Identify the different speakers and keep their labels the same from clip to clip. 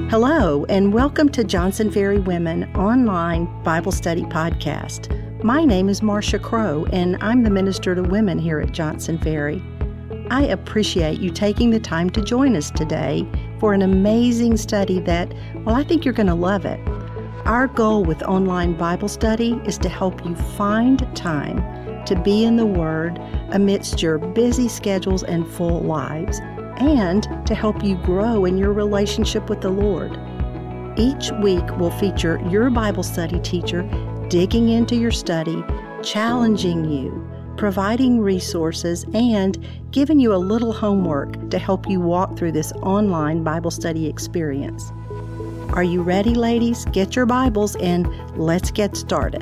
Speaker 1: Hello, and welcome to Johnson Ferry Women Online Bible Study Podcast. My name is Marcia Crow, and I'm the Minister to Women here at Johnson Ferry. I appreciate you taking the time to join us today for an amazing study that, well, I think you're going to love it. Our goal with online Bible study is to help you find time to be in the Word amidst your busy schedules and full lives, and to help you grow in your relationship with the Lord. Each week will feature your Bible study teacher digging into your study, challenging you, providing resources, and giving you a little homework to help you walk through this online Bible study experience. Are you ready, ladies? Get your Bibles and let's get started.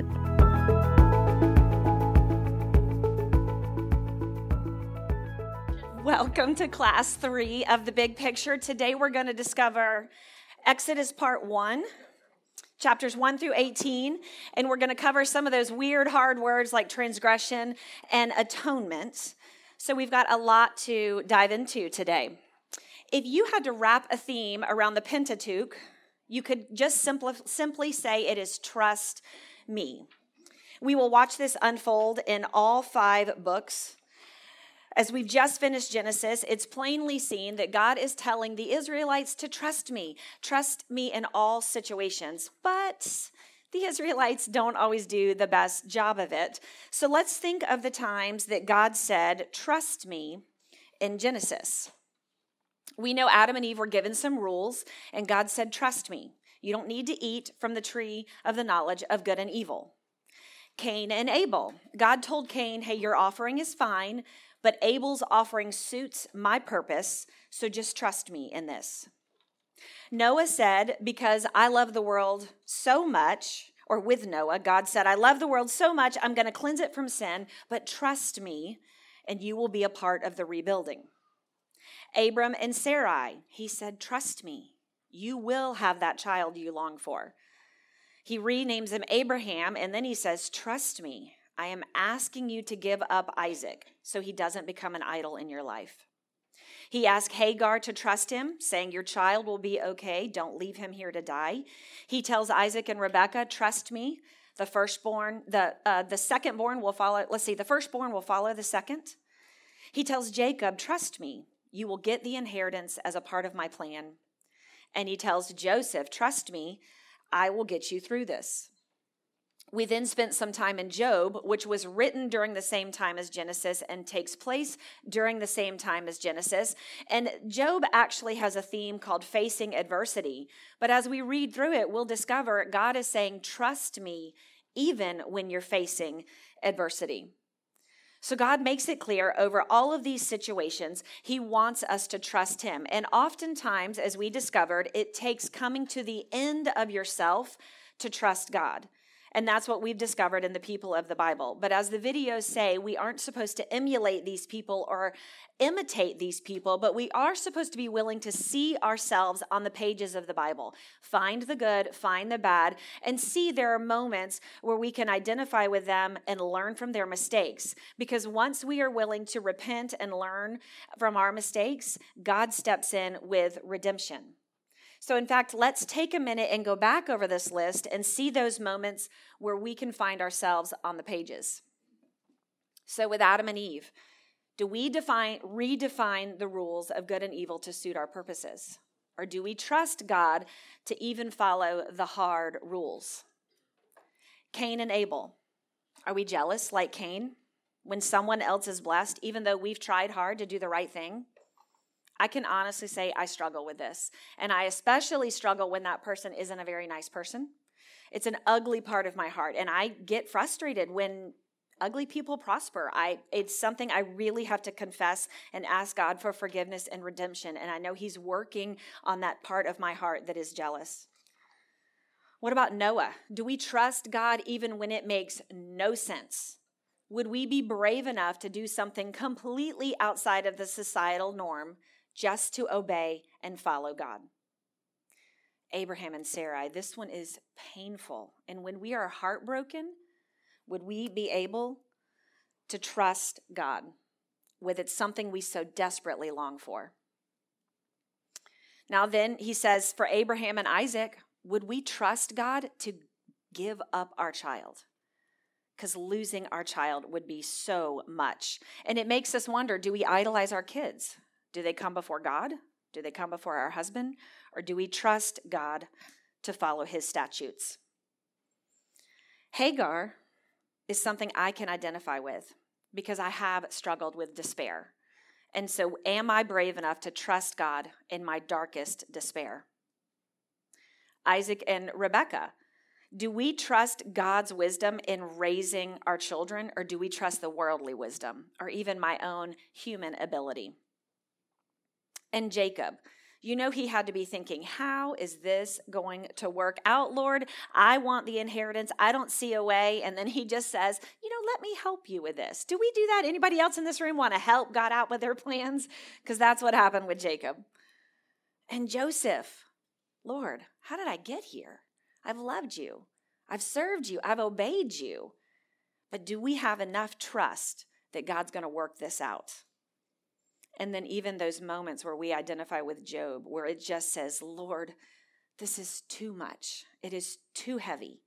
Speaker 2: Welcome to Class 3 of the Big Picture. Today we're going to discover Exodus Part 1, chapters 1 through 18, and we're going to cover some of those weird, hard words like transgression and atonement. So we've got a lot to dive into today. If you had to wrap a theme around the Pentateuch, you could just simply say it is trust me. We will watch this unfold in all 5 books. As we've just finished Genesis, it's plainly seen that God is telling the Israelites to trust me in all situations. But the Israelites don't always do the best job of it. So let's think of the times that God said, trust me in Genesis. We know Adam and Eve were given some rules, and God said, trust me. You don't need to eat from the tree of the knowledge of good and evil. Cain and Abel. God told Cain, hey, your offering is fine, but Abel's offering suits my purpose, so just trust me in this. Noah said, because I love the world so much, or with Noah, God said, I love the world so much, I'm going to cleanse it from sin, but trust me, and you will be a part of the rebuilding. Abram and Sarai, he said, trust me, you will have that child you long for. He renames him Abraham, and then he says, trust me, I am asking you to give up Isaac so he doesn't become an idol in your life. He asked Hagar to trust him, saying, your child will be okay. Don't leave him here to die. He tells Isaac and Rebekah, trust me. The firstborn will follow the second. He tells Jacob, trust me. You will get the inheritance as a part of my plan. And he tells Joseph, trust me. I will get you through this. We then spent some time in Job, which was written during the same time as Genesis and takes place during the same time as Genesis. And Job actually has a theme called facing adversity. But as we read through it, we'll discover God is saying, trust me, even when you're facing adversity. So God makes it clear over all of these situations, he wants us to trust him. And oftentimes, as we discovered, it takes coming to the end of yourself to trust God. And that's what we've discovered in the people of the Bible. But as the videos say, we aren't supposed to emulate these people or imitate these people, but we are supposed to be willing to see ourselves on the pages of the Bible. Find the good, find the bad, and see there are moments where we can identify with them and learn from their mistakes. Because once we are willing to repent and learn from our mistakes, God steps in with redemption. So in fact, let's take a minute and go back over this list and see those moments where we can find ourselves on the pages. So with Adam and Eve, do we redefine the rules of good and evil to suit our purposes? Or do we trust God to even follow the hard rules? Cain and Abel, are we jealous like Cain when someone else is blessed, even though we've tried hard to do the right thing? I can honestly say I struggle with this. And I especially struggle when that person isn't a very nice person. It's an ugly part of my heart. And I get frustrated when ugly people prosper. It's something I really have to confess and ask God for forgiveness and redemption. And I know he's working on that part of my heart that is jealous. What about Noah? Do we trust God even when it makes no sense? Would we be brave enough to do something completely outside of the societal norm just to obey and follow God? Abraham and Sarai, this one is painful. And when we are heartbroken, would we be able to trust God with it's something we so desperately long for? Now then, he says, for Abraham and Isaac, would we trust God to give up our child? Because losing our child would be so much. And it makes us wonder, do we idolize our kids? Do they come before God? Do they come before our husband? Or do we trust God to follow his statutes? Hagar is something I can identify with because I have struggled with despair. And so am I brave enough to trust God in my darkest despair? Isaac and Rebekah, do we trust God's wisdom in raising our children, or do we trust the worldly wisdom, or even my own human ability? And Jacob, you know he had to be thinking, how is this going to work out, Lord? I want the inheritance. I don't see a way. And then he just says, let me help you with this. Do we do that? Anybody else in this room want to help God out with their plans? Because that's what happened with Jacob. And Joseph, Lord, how did I get here? I've loved you. I've served you. I've obeyed you. But do we have enough trust that God's going to work this out? And then even those moments where we identify with Job, where it just says, Lord, this is too much. It is too heavy.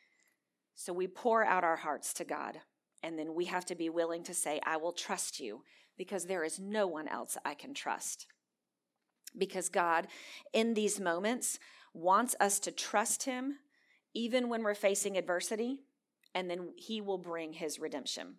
Speaker 2: So we pour out our hearts to God. And then we have to be willing to say, I will trust you, because there is no one else I can trust. Because God, in these moments, wants us to trust him, even when we're facing adversity, and then he will bring his redemption.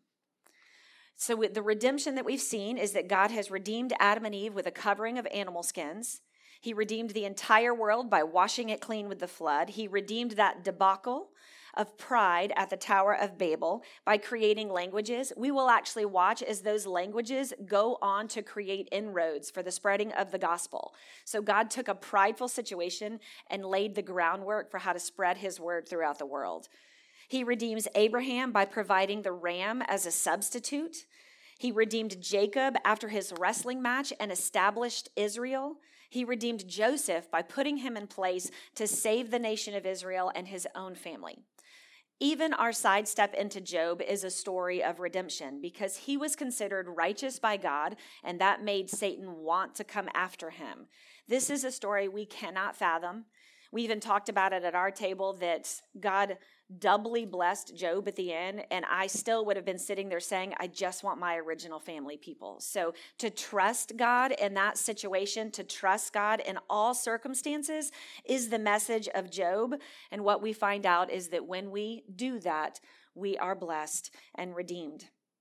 Speaker 2: So with the redemption that we've seen is that God has redeemed Adam and Eve with a covering of animal skins. He redeemed the entire world by washing it clean with the flood. He redeemed that debacle of pride at the Tower of Babel by creating languages. We will actually watch as those languages go on to create inroads for the spreading of the gospel. So God took a prideful situation and laid the groundwork for how to spread his word throughout the world. He redeems Abraham by providing the ram as a substitute. He redeemed Jacob after his wrestling match and established Israel. He redeemed Joseph by putting him in place to save the nation of Israel and his own family. Even our sidestep into Job is a story of redemption because he was considered righteous by God, and that made Satan want to come after him. This is a story we cannot fathom. We even talked about it at our table that God doubly blessed Job at the end, and I still would have been sitting there saying, I just want my original family people. So to trust God in that situation, to trust God in all circumstances is the message of Job. And what we find out is that when we do that, we are blessed and redeemed.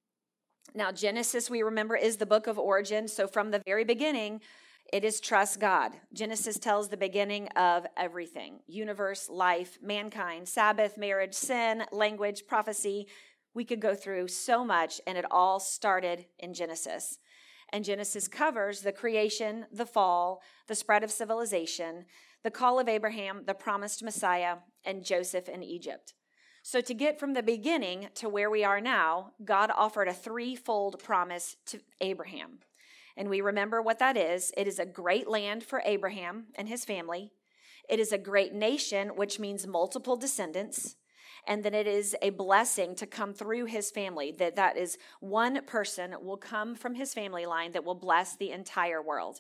Speaker 2: Now, Genesis, we remember, is the book of origin. So from the very beginning, it is trust God. Genesis tells the beginning of everything: universe, life, mankind, Sabbath, marriage, sin, language, prophecy. We could go through so much, and it all started in Genesis. And Genesis covers the creation, the fall, the spread of civilization, the call of Abraham, the promised Messiah, and Joseph in Egypt. So to get from the beginning to where we are now, God offered a threefold promise to Abraham. And we remember what that is. It is a great land for Abraham and his family. It is a great nation, which means multiple descendants. And then it is a blessing to come through his family, that is one person will come from his family line that will bless the entire world.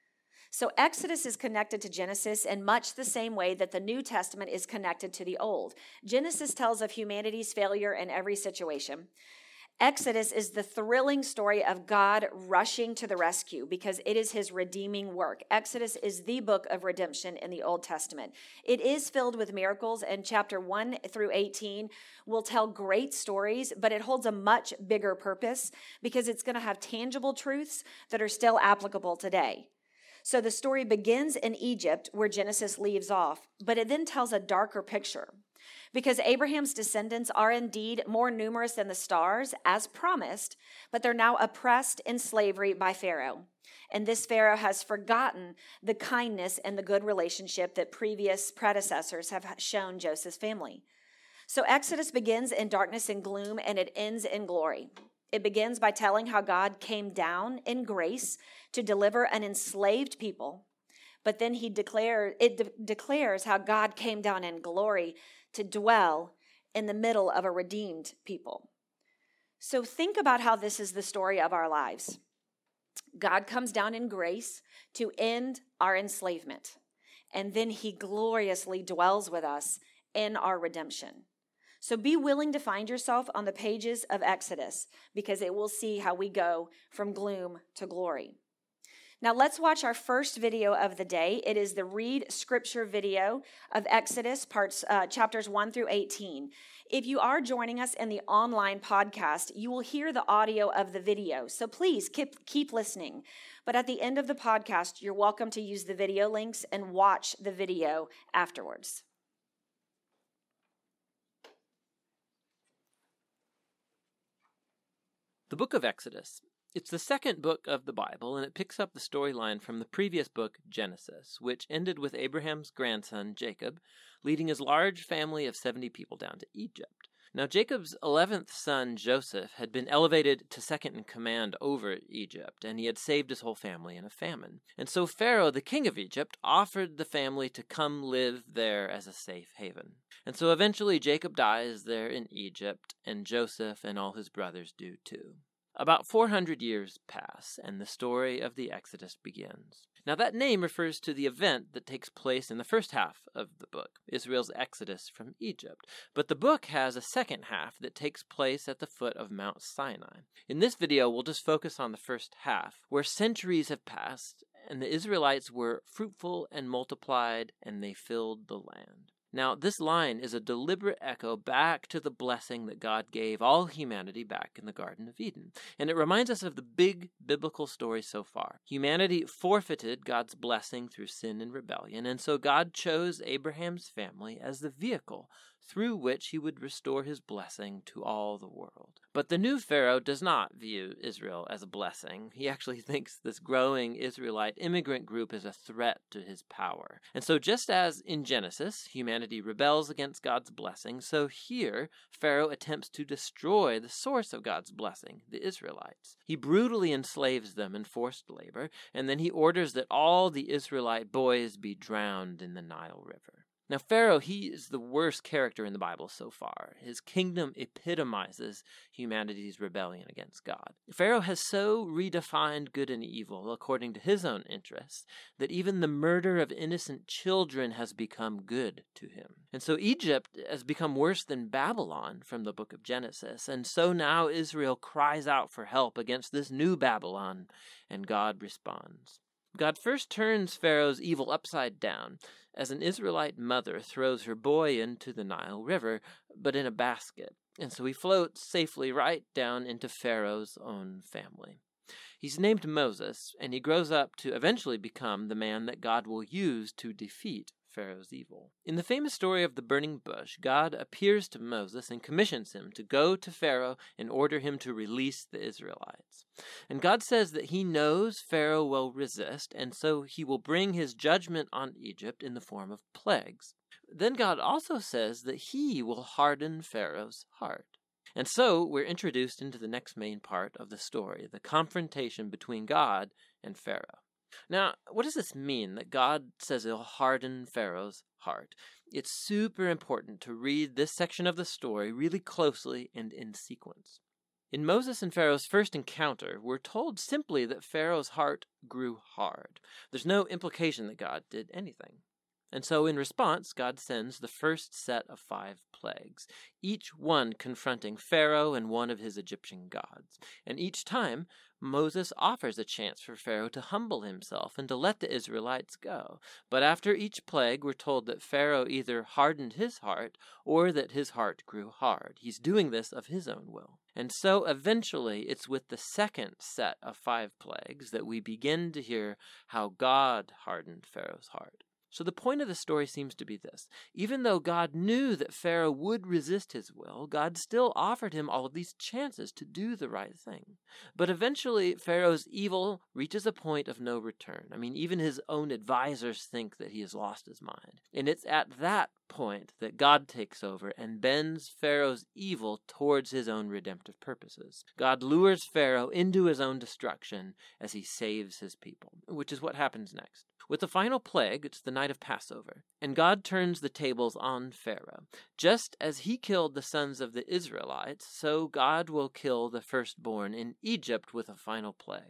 Speaker 2: So Exodus is connected to Genesis in much the same way that the New Testament is connected to the Old. Genesis tells of humanity's failure in every situation. Exodus is the thrilling story of God rushing to the rescue because it is his redeeming work. Exodus is the book of redemption in the Old Testament. It is filled with miracles, and chapter 1 through 18 will tell great stories, but it holds a much bigger purpose because it's going to have tangible truths that are still applicable today. So the story begins in Egypt, where Genesis leaves off, but it then tells a darker picture. Because Abraham's descendants are indeed more numerous than the stars, as promised, but they're now oppressed in slavery by Pharaoh. And this Pharaoh has forgotten the kindness and the good relationship that previous predecessors have shown Joseph's family. So Exodus begins in darkness and gloom, and it ends in glory. It begins by telling how God came down in grace to deliver an enslaved people, but then it declares how God came down in glory to dwell in the middle of a redeemed people. So think about how this is the story of our lives. God comes down in grace to end our enslavement, and then he gloriously dwells with us in our redemption. So be willing to find yourself on the pages of Exodus, because it will see how we go from gloom to glory. Now let's watch our first video of the day. It is the Read Scripture video of Exodus, chapters 1 through 18. If you are joining us in the online podcast, you will hear the audio of the video. So please keep listening. But at the end of the podcast, you're welcome to use the video links and watch the video afterwards.
Speaker 3: The book of Exodus. It's the second book of the Bible, and it picks up the storyline from the previous book, Genesis, which ended with Abraham's grandson, Jacob, leading his large family of 70 people down to Egypt. Now, Jacob's 11th son, Joseph, had been elevated to second in command over Egypt, and he had saved his whole family in a famine. And so Pharaoh, the king of Egypt, offered the family to come live there as a safe haven. And so eventually Jacob dies there in Egypt, and Joseph and all his brothers do too. About 400 years pass, and the story of the Exodus begins. Now that name refers to the event that takes place in the first half of the book, Israel's exodus from Egypt. But the book has a second half that takes place at the foot of Mount Sinai. In this video, we'll just focus on the first half, where centuries have passed, and the Israelites were fruitful and multiplied, and they filled the land. Now, this line is a deliberate echo back to the blessing that God gave all humanity back in the Garden of Eden. And it reminds us of the big biblical story so far. Humanity forfeited God's blessing through sin and rebellion, and so God chose Abraham's family as the vehicle through which he would restore his blessing to all the world. But the new Pharaoh does not view Israel as a blessing. He actually thinks this growing Israelite immigrant group is a threat to his power. And so just as in Genesis, humanity rebels against God's blessing, so here Pharaoh attempts to destroy the source of God's blessing, the Israelites. He brutally enslaves them in forced labor, and then he orders that all the Israelite boys be drowned in the Nile River. Now, Pharaoh, he is the worst character in the Bible so far. His kingdom epitomizes humanity's rebellion against God. Pharaoh has so redefined good and evil according to his own interests that even the murder of innocent children has become good to him. And so Egypt has become worse than Babylon from the book of Genesis. And so now Israel cries out for help against this new Babylon, and God responds. God first turns Pharaoh's evil upside down as an Israelite mother throws her boy into the Nile River, but in a basket. And so he floats safely right down into Pharaoh's own family. He's named Moses, and he grows up to eventually become the man that God will use to defeat Pharaoh's evil. In the famous story of the burning bush, God appears to Moses and commissions him to go to Pharaoh and order him to release the Israelites. And God says that he knows Pharaoh will resist, and so he will bring his judgment on Egypt in the form of plagues. Then God also says that he will harden Pharaoh's heart. And so we're introduced into the next main part of the story, the confrontation between God and Pharaoh. Now, what does this mean that God says he'll harden Pharaoh's heart? It's super important to read this section of the story really closely and in sequence. In Moses and Pharaoh's first encounter, we're told simply that Pharaoh's heart grew hard. There's no implication that God did anything. And so in response, God sends the first set of 5 plagues, each one confronting Pharaoh and one of his Egyptian gods. And each time, Moses offers a chance for Pharaoh to humble himself and to let the Israelites go. But after each plague, we're told that Pharaoh either hardened his heart or that his heart grew hard. He's doing this of his own will. And so eventually, it's with the second set of 5 plagues that we begin to hear how God hardened Pharaoh's heart. So the point of the story seems to be this. Even though God knew that Pharaoh would resist his will, God still offered him all of these chances to do the right thing. But eventually, Pharaoh's evil reaches a point of no return. I mean, even his own advisors think that he has lost his mind. And it's at that point that God takes over and bends Pharaoh's evil towards his own redemptive purposes. God lures Pharaoh into his own destruction as he saves his people, which is what happens next. With the final plague, it's the night of Passover, and God turns the tables on Pharaoh. Just as he killed the sons of the Israelites, so God will kill the firstborn in Egypt with a final plague.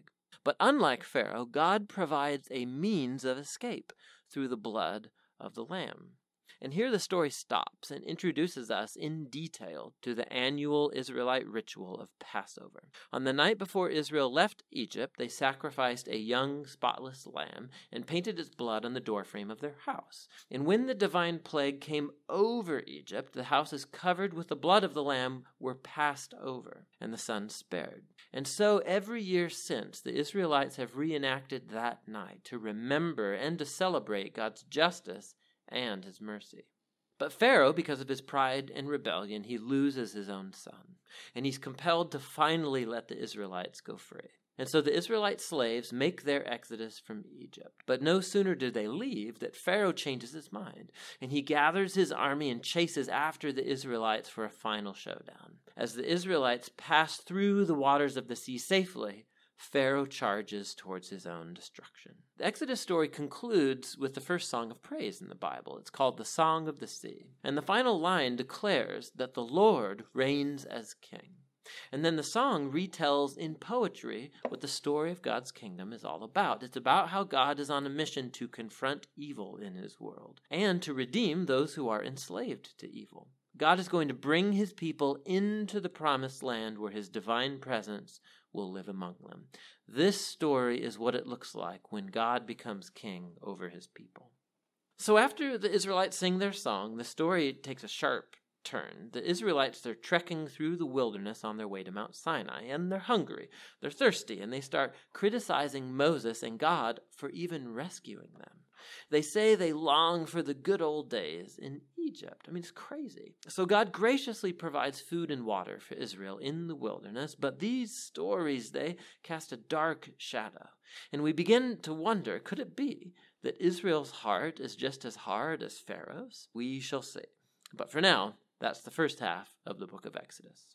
Speaker 3: But unlike Pharaoh, God provides a means of escape through the blood of the Lamb. And here the story stops and introduces us in detail to the annual Israelite ritual of Passover. On the night before Israel left Egypt, they sacrificed a young, spotless lamb and painted its blood on the doorframe of their house. And when the divine plague came over Egypt, the houses covered with the blood of the lamb were passed over, and the sun spared. And so every year since, the Israelites have reenacted that night to remember and to celebrate God's justice and his mercy. But Pharaoh, because of his pride and rebellion, he loses his own son, and he's compelled to finally let the Israelites go free. And so the Israelite slaves make their exodus from Egypt. But no sooner do they leave that Pharaoh changes his mind, and he gathers his army and chases after the Israelites for a final showdown. As the Israelites pass through the waters of the sea safely, Pharaoh charges towards his own destruction. The Exodus story concludes with the first song of praise in the Bible. It's called the Song of the Sea. And the final line declares that the Lord reigns as king. And then the song retells in poetry what the story of God's kingdom is all about. It's about how God is on a mission to confront evil in his world and to redeem those who are enslaved to evil. God is going to bring his people into the promised land where his divine presence will live among them. This story is what it looks like when God becomes king over his people. So after the Israelites sing their song, the story takes a sharp turn. The Israelites, they're trekking through the wilderness on their way to Mount Sinai, and they're hungry, they're thirsty, and they start criticizing Moses and God for even rescuing them. They say they long for the good old days in Egypt. I mean, it's crazy. So God graciously provides food and water for Israel in the wilderness, but these stories, they cast a dark shadow. And we begin to wonder, could it be that Israel's heart is just as hard as Pharaoh's? We shall see. But for now, that's the first half of the book of Exodus.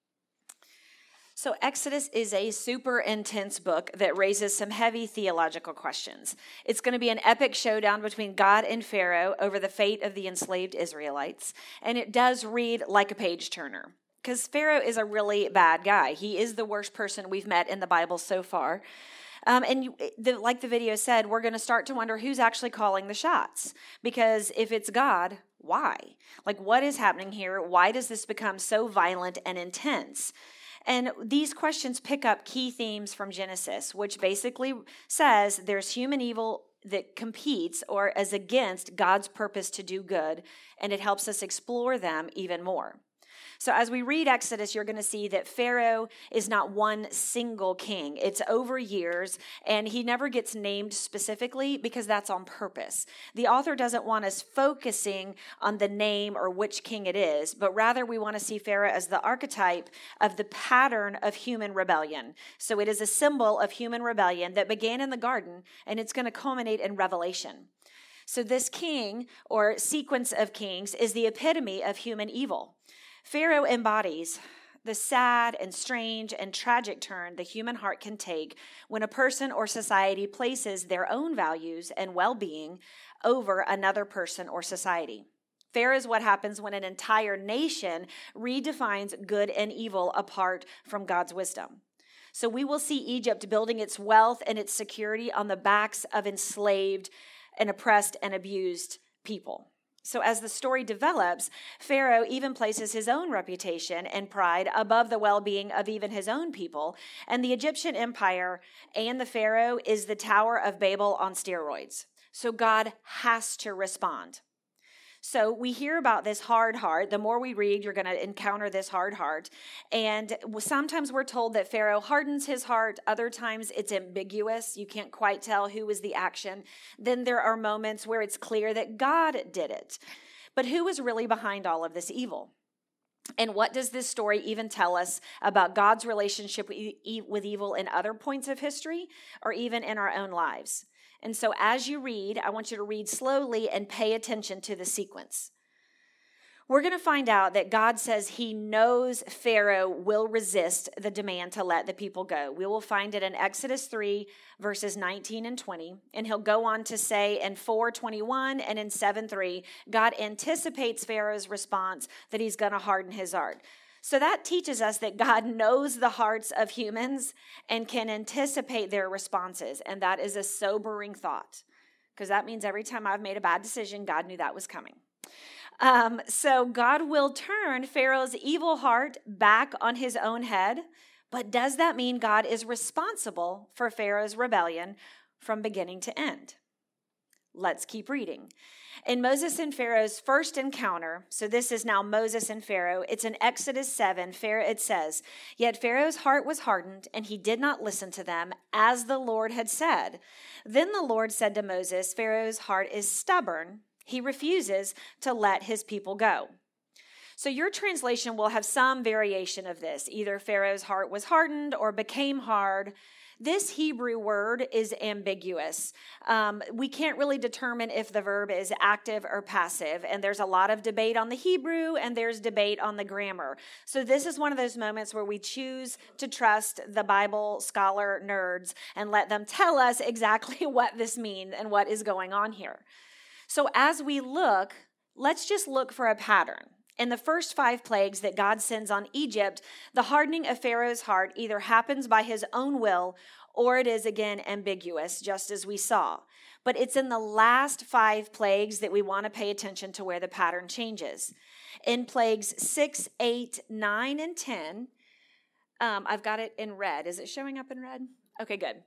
Speaker 2: So Exodus is a super intense book that raises some heavy theological questions. It's going to be an epic showdown between God and Pharaoh over the fate of the enslaved Israelites. And it does read like a page turner because Pharaoh is a really bad guy. He is the worst person we've met in the Bible so far. Like the video said, we're going to start to wonder who's actually calling the shots. Because if it's God, why? Like, what is happening here? Why does this become so violent and intense? And these questions pick up key themes from Genesis, which basically says there's human evil that competes or is against God's purpose to do good, and it helps us explore them even more. So as we read Exodus, you're going to see that Pharaoh is not one single king. It's over years, and he never gets named specifically because that's on purpose. The author doesn't want us focusing on the name or which king it is, but rather we want to see Pharaoh as the archetype of the pattern of human rebellion. So it is a symbol of human rebellion that began in the garden, and it's going to culminate in Revelation. So this king, or sequence of kings, is the epitome of human evil. Pharaoh embodies the sad and strange and tragic turn the human heart can take when a person or society places their own values and well-being over another person or society. Pharaoh is what happens when an entire nation redefines good and evil apart from God's wisdom. So we will see Egypt building its wealth and its security on the backs of enslaved and oppressed and abused people. So as the story develops, Pharaoh even places his own reputation and pride above the well-being of even his own people. And the Egyptian empire and the Pharaoh is the Tower of Babel on steroids. So God has to respond. So we hear about this hard heart. The more we read, you're going to encounter this hard heart. And sometimes we're told that Pharaoh hardens his heart. Other times it's ambiguous. You can't quite tell who was the action. Then there are moments where it's clear that God did it. But who is really behind all of this evil? And what does this story even tell us about God's relationship with evil in other points of history or even in our own lives? And so as you read, I want you to read slowly and pay attention to the sequence. We're going to find out that God says he knows Pharaoh will resist the demand to let the people go. We will find it in Exodus 3, verses 19 and 20. And he'll go on to say in 4:21 and in 7:3, God anticipates Pharaoh's response that he's going to harden his heart. So that teaches us that God knows the hearts of humans and can anticipate their responses. And that is a sobering thought, because that means every time I've made a bad decision, God knew that was coming. So God will turn Pharaoh's evil heart back on his own head. But does that mean God is responsible for Pharaoh's rebellion from beginning to end? Let's keep reading. In Moses and Pharaoh's first encounter, so this is now Moses and Pharaoh, it's in Exodus 7, it says, "Yet Pharaoh's heart was hardened, and he did not listen to them, as the Lord had said. Then the Lord said to Moses, Pharaoh's heart is stubborn. He refuses to let his people go." So your translation will have some variation of this. Either Pharaoh's heart was hardened or became hard. This Hebrew word is ambiguous. We can't really determine if the verb is active or passive, and there's a lot of debate on the Hebrew, and there's debate on the grammar. So this is one of those moments where we choose to trust the Bible scholar nerds and let them tell us exactly what this means and what is going on here. So as we look, let's just look for a pattern. In the first 5 plagues that God sends on Egypt, the hardening of Pharaoh's heart either happens by his own will or it is, again, ambiguous, just as we saw. But it's in the last 5 plagues that we want to pay attention to where the pattern changes. In plagues 6, 8, 9, and 10, I've got it in red. Is it showing up in red? Okay, good.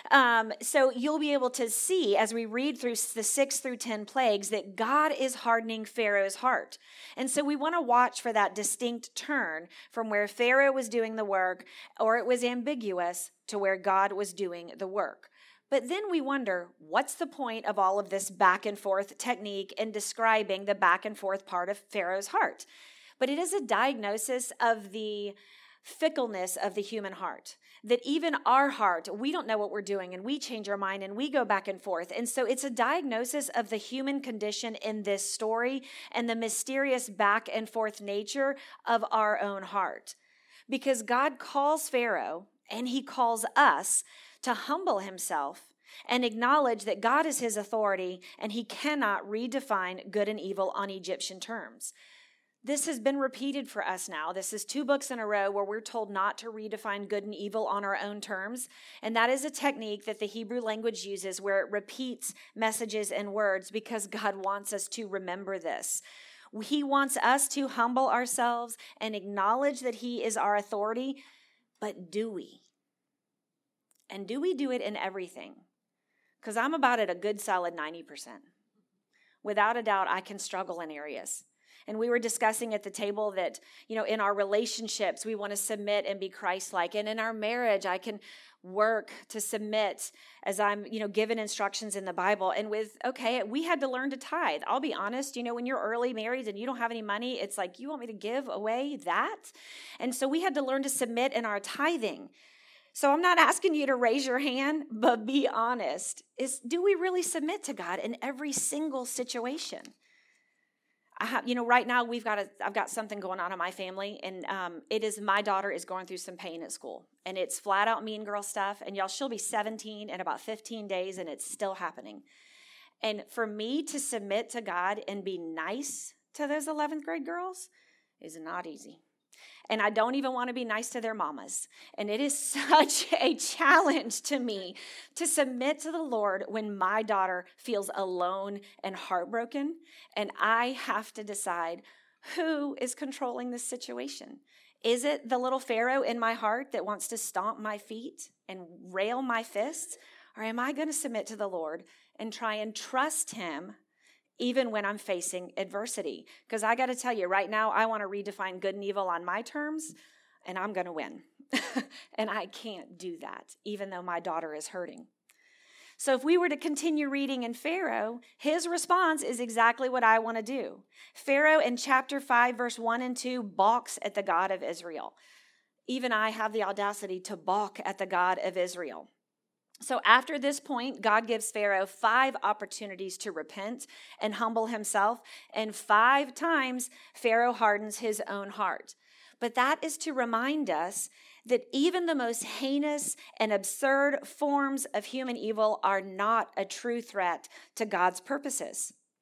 Speaker 2: So you'll be able to see as we read through the 6 through 10 plagues that God is hardening Pharaoh's heart. And so we want to watch for that distinct turn from where Pharaoh was doing the work, or it was ambiguous, to where God was doing the work. But then we wonder, what's the point of all of this back and forth technique in describing the back and forth part of Pharaoh's heart? But it is a diagnosis of the fickleness of the human heart. That even our heart, we don't know what we're doing, and we change our mind and we go back and forth. And so it's a diagnosis of the human condition in this story and the mysterious back and forth nature of our own heart. Because God calls Pharaoh and he calls us to humble himself and acknowledge that God is his authority and he cannot redefine good and evil on Egyptian terms. This has been repeated for us now. This is 2 books in a row where we're told not to redefine good and evil on our own terms. And that is a technique that the Hebrew language uses where it repeats messages and words because God wants us to remember this. He wants us to humble ourselves and acknowledge that he is our authority. But do we? And do we do it in everything? Because I'm about at a good solid 90%. Without a doubt, I can struggle in areas. And we were discussing at the table that, in our relationships, we want to submit and be Christ-like. And in our marriage, I can work to submit as I'm, given instructions in the Bible. And we had to learn to tithe. I'll be honest, when you're early married and you don't have any money, it's like, you want me to give away that? And so we had to learn to submit in our tithing. So I'm not asking you to raise your hand, but be honest. Do we really submit to God in every single situation? Right now I've got something going on in my family, and my daughter is going through some pain at school, and it's flat out mean girl stuff. And she'll be 17 in about 15 days, and it's still happening. And for me to submit to God and be nice to those 11th grade girls is not easy. And I don't even want to be nice to their mamas. And it is such a challenge to me to submit to the Lord when my daughter feels alone and heartbroken. And I have to decide who is controlling this situation. Is it the little Pharaoh in my heart that wants to stomp my feet and rail my fists? Or am I going to submit to the Lord and try and trust him even when I'm facing adversity? Because I got to tell you, right now, I want to redefine good and evil on my terms, and I'm going to win. And I can't do that, even though my daughter is hurting. So if we were to continue reading in Pharaoh, his response is exactly what I want to do. Pharaoh in chapter 5, verse 1 and 2, balks at the God of Israel. Even I have the audacity to balk at the God of Israel. So after this point, God gives Pharaoh 5 opportunities to repent and humble himself, and 5 times Pharaoh hardens his own heart. But that is to remind us that even the most heinous and absurd forms of human evil are not a true threat to God's purposes.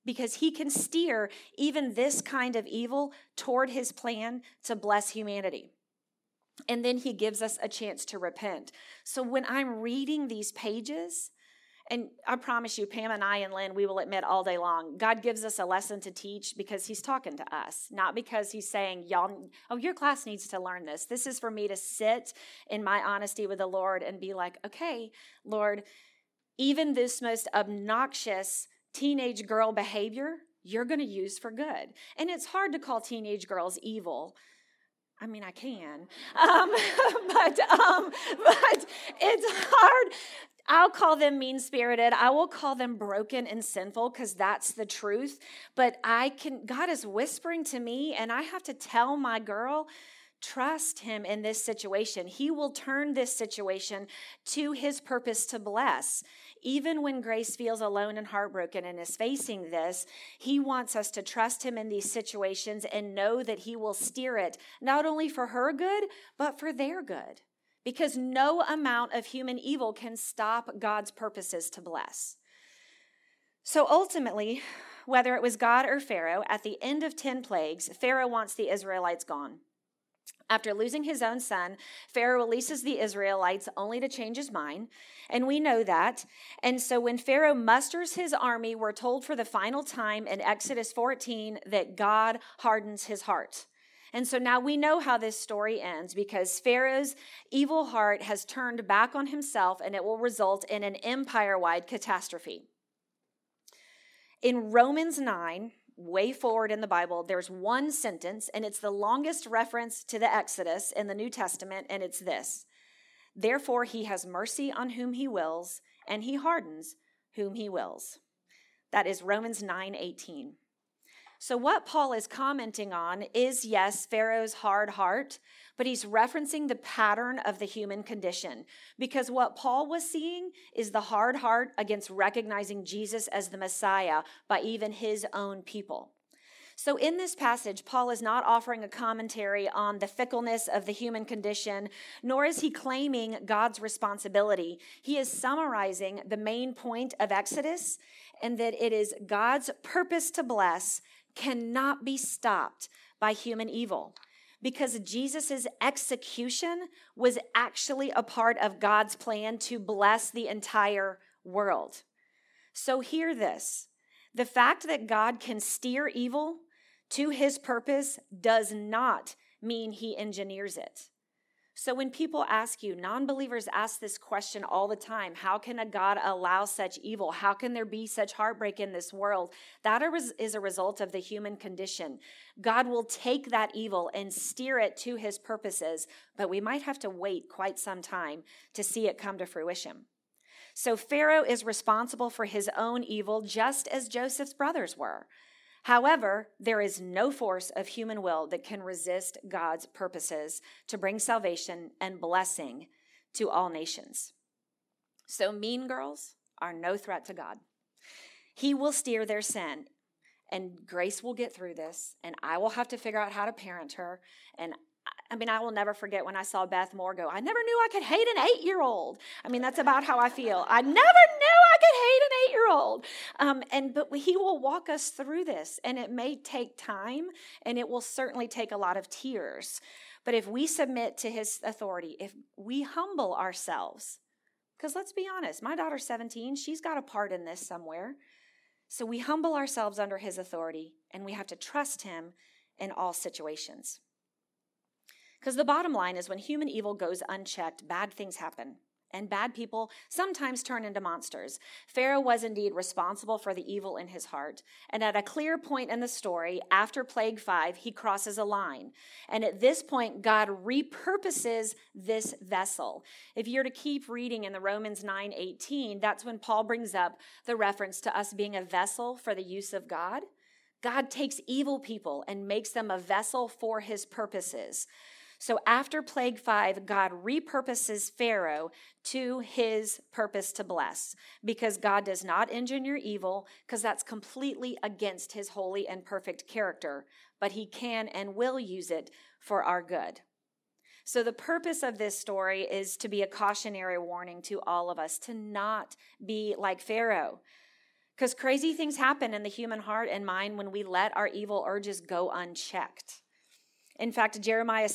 Speaker 2: because he can steer even this kind of evil toward his plan to bless humanity. And then he gives us a chance to repent. So when I'm reading these pages, and I promise you, Pam and I and Lynn, we will admit all day long, God gives us a lesson to teach because he's talking to us, not because he's saying, y'all, oh, your class needs to learn this. This is for me to sit in my honesty with the Lord and be like, okay, Lord, even this most obnoxious teenage girl behavior, you're going to use for good. And it's hard to call teenage girls evil. I mean, I can, but it's hard. I'll call them mean-spirited. I will call them broken and sinful because that's the truth. But God is whispering to me, and I have to tell my girl, trust him in this situation. He will turn this situation to his purpose to bless. Even when Grace feels alone and heartbroken and is facing this, he wants us to trust him in these situations and know that he will steer it, not only for her good, but for their good. Because no amount of human evil can stop God's purposes to bless. So ultimately, whether it was God or Pharaoh, at the end of 10 plagues, Pharaoh wants the Israelites gone. After losing his own son, Pharaoh releases the Israelites only to change his mind, and we know that. And so when Pharaoh musters his army, we're told for the final time in Exodus 14 that God hardens his heart. And so now we know how this story ends because Pharaoh's evil heart has turned back on himself, and it will result in an empire-wide catastrophe. In Romans 9, way forward in the Bible, there's one sentence, and it's the longest reference to the Exodus in the New Testament, and it's this: therefore he has mercy on whom he wills, and he hardens whom he wills. That is Romans 9:18. So what Paul is commenting on is, yes, Pharaoh's hard heart, but he's referencing the pattern of the human condition. Because what Paul was seeing is the hard heart against recognizing Jesus as the Messiah by even his own people. So in this passage, Paul is not offering a commentary on the fickleness of the human condition, nor is he claiming God's responsibility. He is summarizing the main point of Exodus, and that it is God's purpose to bless cannot be stopped by human evil, because Jesus' execution was actually a part of God's plan to bless the entire world. So hear this: the fact that God can steer evil to his purpose does not mean he engineers it. So when people ask you, non-believers ask this question all the time: how can a God allow such evil? How can there be such heartbreak in this world? That is a result of the human condition. God will take that evil and steer it to his purposes, but we might have to wait quite some time to see it come to fruition. So Pharaoh is responsible for his own evil, just as Joseph's brothers were. However, there is no force of human will that can resist God's purposes to bring salvation and blessing to all nations. So mean girls are no threat to God. He will steer their sin, and Grace will get through this, and I will have to figure out how to parent her. And I will never forget when I saw Beth Moore go, I never knew I could hate an 8-year-old. That's about how I feel. I never knew I could hate an 8-year-old. But he will walk us through this, and it may take time, and it will certainly take a lot of tears. But if we submit to his authority, if we humble ourselves, because let's be honest, my daughter's 17, she's got a part in this somewhere. So we humble ourselves under his authority, and we have to trust him in all situations. Because the bottom line is, when human evil goes unchecked, bad things happen. And bad people sometimes turn into monsters. Pharaoh was indeed responsible for the evil in his heart. And at a clear point in the story, after Plague 5, he crosses a line. And at this point, God repurposes this vessel. If you're to keep reading in the Romans 9:18, that's when Paul brings up the reference to us being a vessel for the use of God. God takes evil people and makes them a vessel for his purposes. So after Plague 5, God repurposes Pharaoh to his purpose to bless, because God does not engineer evil, because that's completely against his holy and perfect character, but he can and will use it for our good. So the purpose of this story is to be a cautionary warning to all of us to not be like Pharaoh. Because crazy things happen in the human heart and mind when we let our evil urges go unchecked. In fact, Jeremiah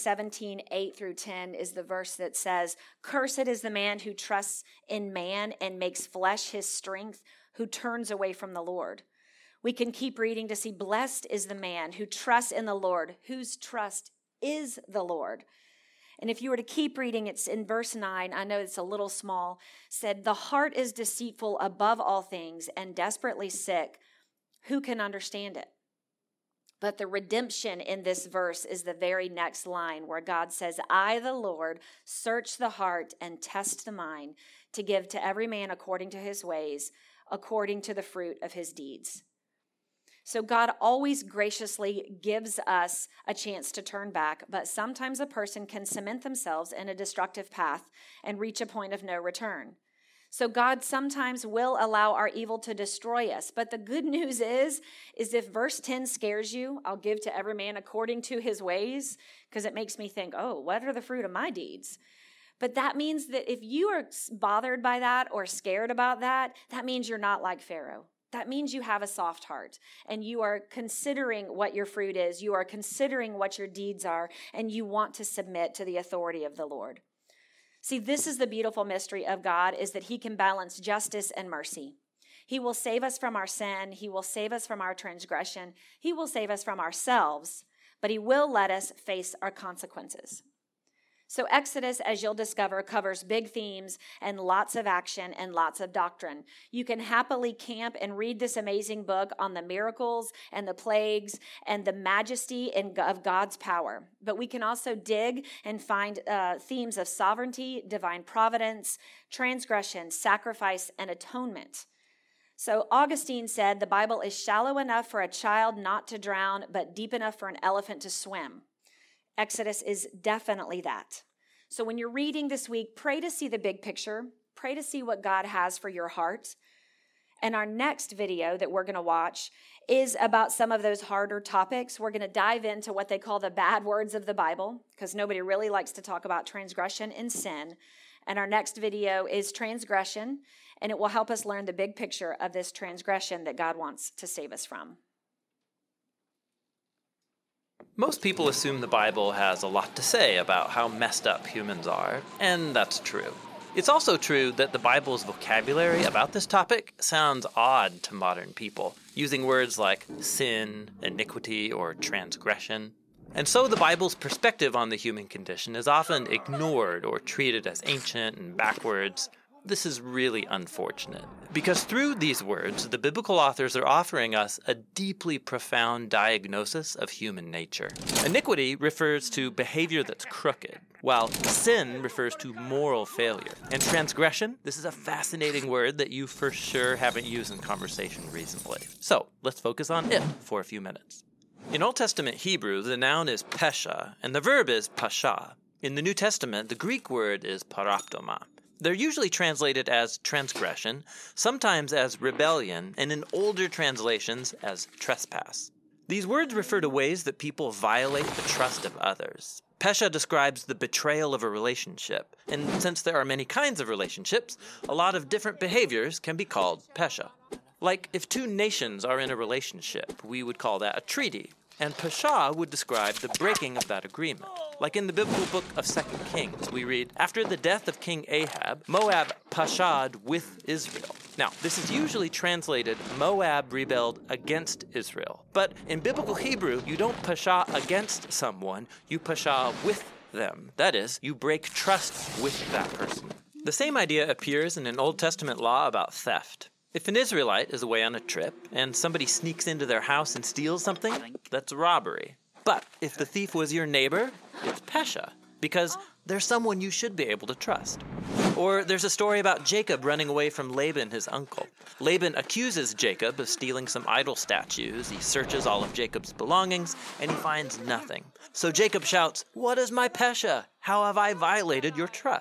Speaker 2: 17:8-10 is the verse that says, "Cursed is the man who trusts in man and makes flesh his strength, who turns away from the Lord." We can keep reading to see, "Blessed is the man who trusts in the Lord, whose trust is the Lord." And if you were to keep reading, it's in verse 9, I know it's a little small, said, "The heart is deceitful above all things and desperately sick. Who can understand it?" But the redemption in this verse is the very next line where God says, "I, the Lord, search the heart and test the mind to give to every man according to his ways, according to the fruit of his deeds." So God always graciously gives us a chance to turn back, but sometimes a person can cement themselves in a destructive path and reach a point of no return. So God sometimes will allow our evil to destroy us. But the good news is if verse 10 scares you, "I'll give to every man according to his ways," because it makes me think, oh, what are the fruit of my deeds? But that means that if you are bothered by that or scared about that, that means you're not like Pharaoh. That means you have a soft heart and you are considering what your fruit is. You are considering what your deeds are, and you want to submit to the authority of the Lord. See, this is the beautiful mystery of God, is that he can balance justice and mercy. He will save us from our sin. He will save us from our transgression. He will save us from ourselves, but he will let us face our consequences. So Exodus, as you'll discover, covers big themes and lots of action and lots of doctrine. You can happily camp and read this amazing book on the miracles and the plagues and the majesty of God's power. But we can also dig and find themes of sovereignty, divine providence, transgression, sacrifice, and atonement. So Augustine said, "The Bible is shallow enough for a child not to drown, but deep enough for an elephant to swim." Exodus is definitely that. So when you're reading this week, pray to see the big picture. Pray to see what God has for your heart. And our next video that we're going to watch is about some of those harder topics. We're going to dive into what they call the bad words of the Bible, because nobody really likes to talk about transgression and sin. And our next video is transgression, and it will help us learn the big picture of this transgression that God wants to save us from.
Speaker 3: Most people assume the Bible has a lot to say about how messed up humans are, and that's true. It's also true that the Bible's vocabulary about this topic sounds odd to modern people, using words like sin, iniquity, or transgression. And so the Bible's perspective on the human condition is often ignored or treated as ancient and backwards. This is really unfortunate, because through these words, the biblical authors are offering us a deeply profound diagnosis of human nature. Iniquity refers to behavior that's crooked, while sin refers to moral failure. And transgression, this is a fascinating word that you for sure haven't used in conversation recently. So let's focus on it for a few minutes. In Old Testament Hebrew, the noun is pesha, and the verb is pasha. In the New Testament, the Greek word is paraptoma. They're usually translated as transgression, sometimes as rebellion, and in older translations as trespass. These words refer to ways that people violate the trust of others. Pesha describes the betrayal of a relationship, and since there are many kinds of relationships, a lot of different behaviors can be called pesha. Like if two nations are in a relationship, we would call that a treaty, and pesha would describe the breaking of that agreement. Like in the biblical book of 2 Kings, we read, "After the death of King Ahab, Moab pasha'd with Israel." Now, this is usually translated, Moab rebelled against Israel. But in biblical Hebrew, you don't pasha against someone, you pasha with them. That is, you break trust with that person. The same idea appears in an Old Testament law about theft. If an Israelite is away on a trip and somebody sneaks into their house and steals something, that's robbery. But if the thief was your neighbor, it's pesha, because they're someone you should be able to trust. Or there's a story about Jacob running away from Laban, his uncle. Laban accuses Jacob of stealing some idol statues. He searches all of Jacob's belongings, and he finds nothing. So Jacob shouts, "What is my pesha? How have I violated your trust?"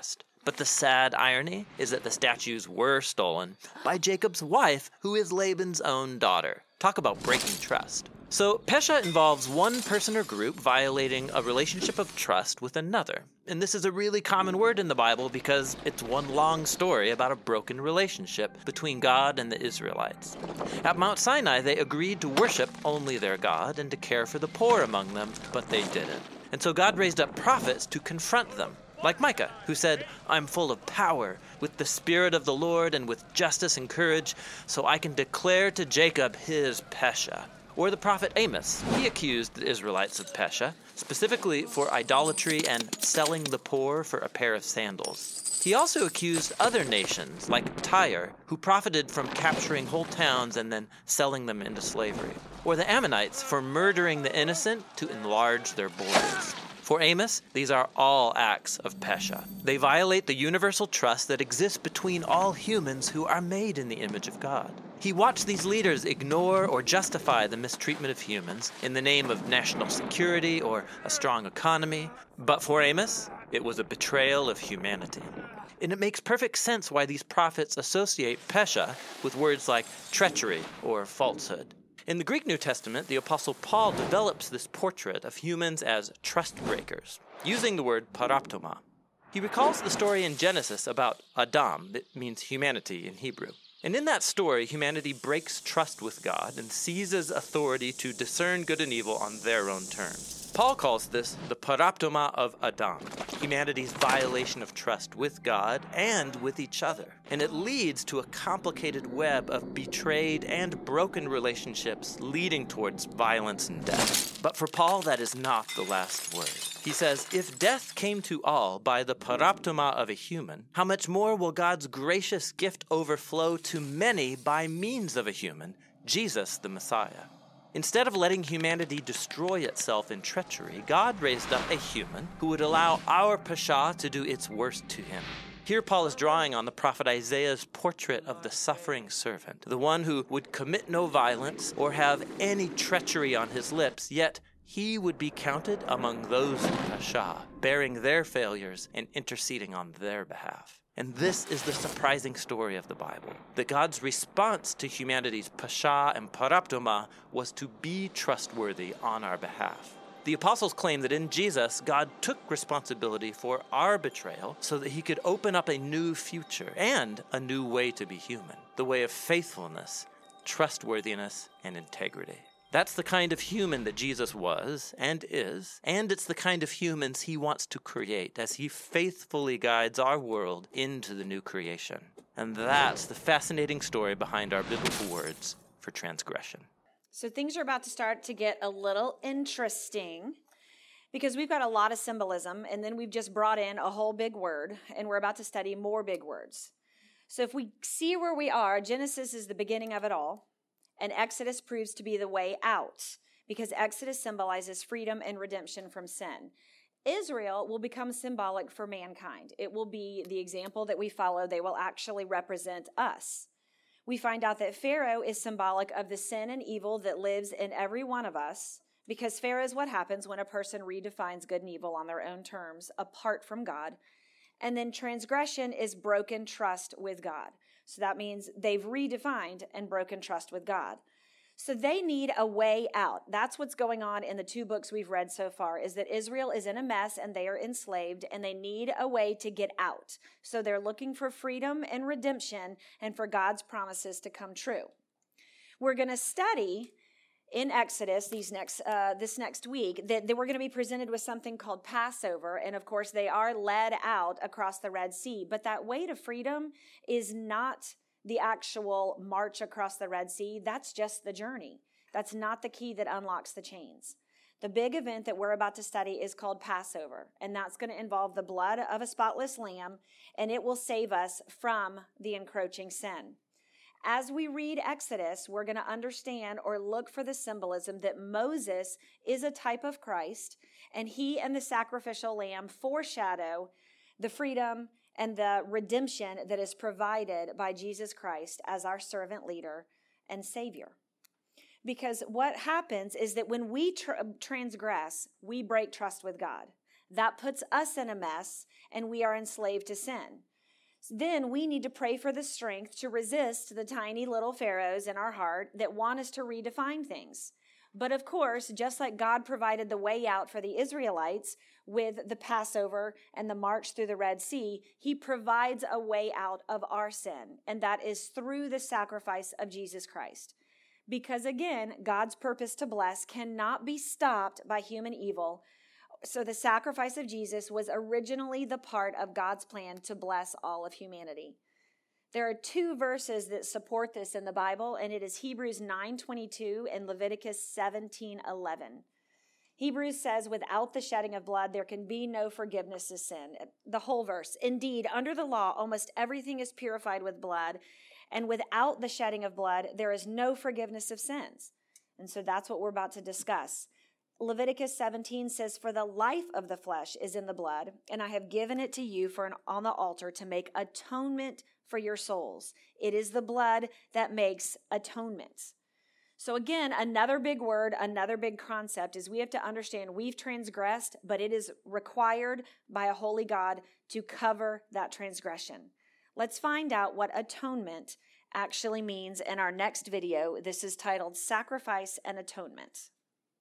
Speaker 3: But the sad irony is that the statues were stolen by Jacob's wife, who is Laban's own daughter. Talk about breaking trust. So Pesha involves one person or group violating a relationship of trust with another. And this is a really common word in the Bible because it's one long story about a broken relationship between God and the Israelites. At Mount Sinai, they agreed to worship only their God and to care for the poor among them, but they didn't. And so God raised up prophets to confront them, like Micah, who said, "I'm full of power, with the Spirit of the Lord and with justice and courage, so I can declare to Jacob his Pesha." Or the prophet Amos. He accused the Israelites of Pesha, specifically for idolatry and selling the poor for a pair of sandals. He also accused other nations, like Tyre, who profited from capturing whole towns and then selling them into slavery. Or the Ammonites for murdering the innocent to enlarge their borders. For Amos, these are all acts of Pesha. They violate the universal trust that exists between all humans who are made in the image of God. He watched these leaders ignore or justify the mistreatment of humans in the name of national security or a strong economy. But for Amos, it was a betrayal of humanity. And it makes perfect sense why these prophets associate Pesha with words like treachery or falsehood. In the Greek New Testament, the Apostle Paul develops this portrait of humans as trust breakers, using the word paraptoma. He recalls the story in Genesis about Adam, that means humanity in Hebrew. And in that story, humanity breaks trust with God and seizes authority to discern good and evil on their own terms. Paul calls this the paraptoma of Adam, humanity's violation of trust with God and with each other. And it leads to a complicated web of betrayed and broken relationships leading towards violence and death. But for Paul, that is not the last word. He says, if death came to all by the paraptoma of a human, how much more will God's gracious gift overflow to many by means of a human, Jesus the Messiah? Instead of letting humanity destroy itself in treachery, God raised up a human who would allow our Pesha to do its worst to him. Here Paul is drawing on the prophet Isaiah's portrait of the suffering servant, the one who would commit no violence or have any treachery on his lips, yet he would be counted among those in Pesha, bearing their failures and interceding on their behalf. And this is the surprising story of the Bible, that God's response to humanity's Pesha and paraptoma was to be trustworthy on our behalf. The apostles claim that in Jesus, God took responsibility for our betrayal so that he could open up a new future and a new way to be human, the way of faithfulness, trustworthiness, and integrity. That's the kind of human that Jesus was and is, and it's the kind of humans he wants to create as he faithfully guides our world into the new creation. And that's the fascinating story behind our biblical words for transgression.
Speaker 2: So things are about to start to get a little interesting because we've got a lot of symbolism, and then we've just brought in a whole big word, and we're about to study more big words. So if we see where we are, Genesis is the beginning of it all. And Exodus proves to be the way out because Exodus symbolizes freedom and redemption from sin. Israel will become symbolic for mankind. It will be the example that we follow. They will actually represent us. We find out that Pharaoh is symbolic of the sin and evil that lives in every one of us because Pharaoh is what happens when a person redefines good and evil on their own terms apart from God. And then transgression is broken trust with God. So that means they've redefined and broken trust with God. So they need a way out. That's what's going on in the two books we've read so far, is that Israel is in a mess and they are enslaved and they need a way to get out. So they're looking for freedom and redemption and for God's promises to come true. We're going to study in Exodus this next week that we're going to be presented with something called Passover. And of course, they are led out across the Red Sea. But that way to freedom is not the actual march across the Red Sea. That's just the journey. That's not the key that unlocks the chains. The big event that we're about to study is called Passover. And that's going to involve the blood of a spotless lamb. And it will save us from the encroaching sin. As we read Exodus, we're going to understand or look for the symbolism that Moses is a type of Christ, and he and the sacrificial lamb foreshadow the freedom and the redemption that is provided by Jesus Christ as our servant leader and Savior. Because what happens is that when we transgress, we break trust with God. That puts us in a mess, and we are enslaved to sin. Then we need to pray for the strength to resist the tiny little pharaohs in our heart that want us to redefine things. But of course, just like God provided the way out for the Israelites with the Passover and the march through the Red Sea, he provides a way out of our sin, and that is through the sacrifice of Jesus Christ. Because again, God's purpose to bless cannot be stopped by human evil. So the sacrifice of Jesus was originally the part of God's plan to bless all of humanity. There are two verses that support this in the Bible, and it is Hebrews 9:22 and Leviticus 17:11. Hebrews says, without the shedding of blood, there can be no forgiveness of sin. The whole verse. Indeed, under the law, almost everything is purified with blood, and without the shedding of blood, there is no forgiveness of sins. And so that's what we're about to discuss. Leviticus 17 says, for the life of the flesh is in the blood, and I have given it to you on the altar to make atonement for your souls. It is the blood that makes atonement. So again, another big word, another big concept is we have to understand we've transgressed, but it is required by a holy God to cover that transgression. Let's find out what atonement actually means in our next video. This is titled Sacrifice and Atonement.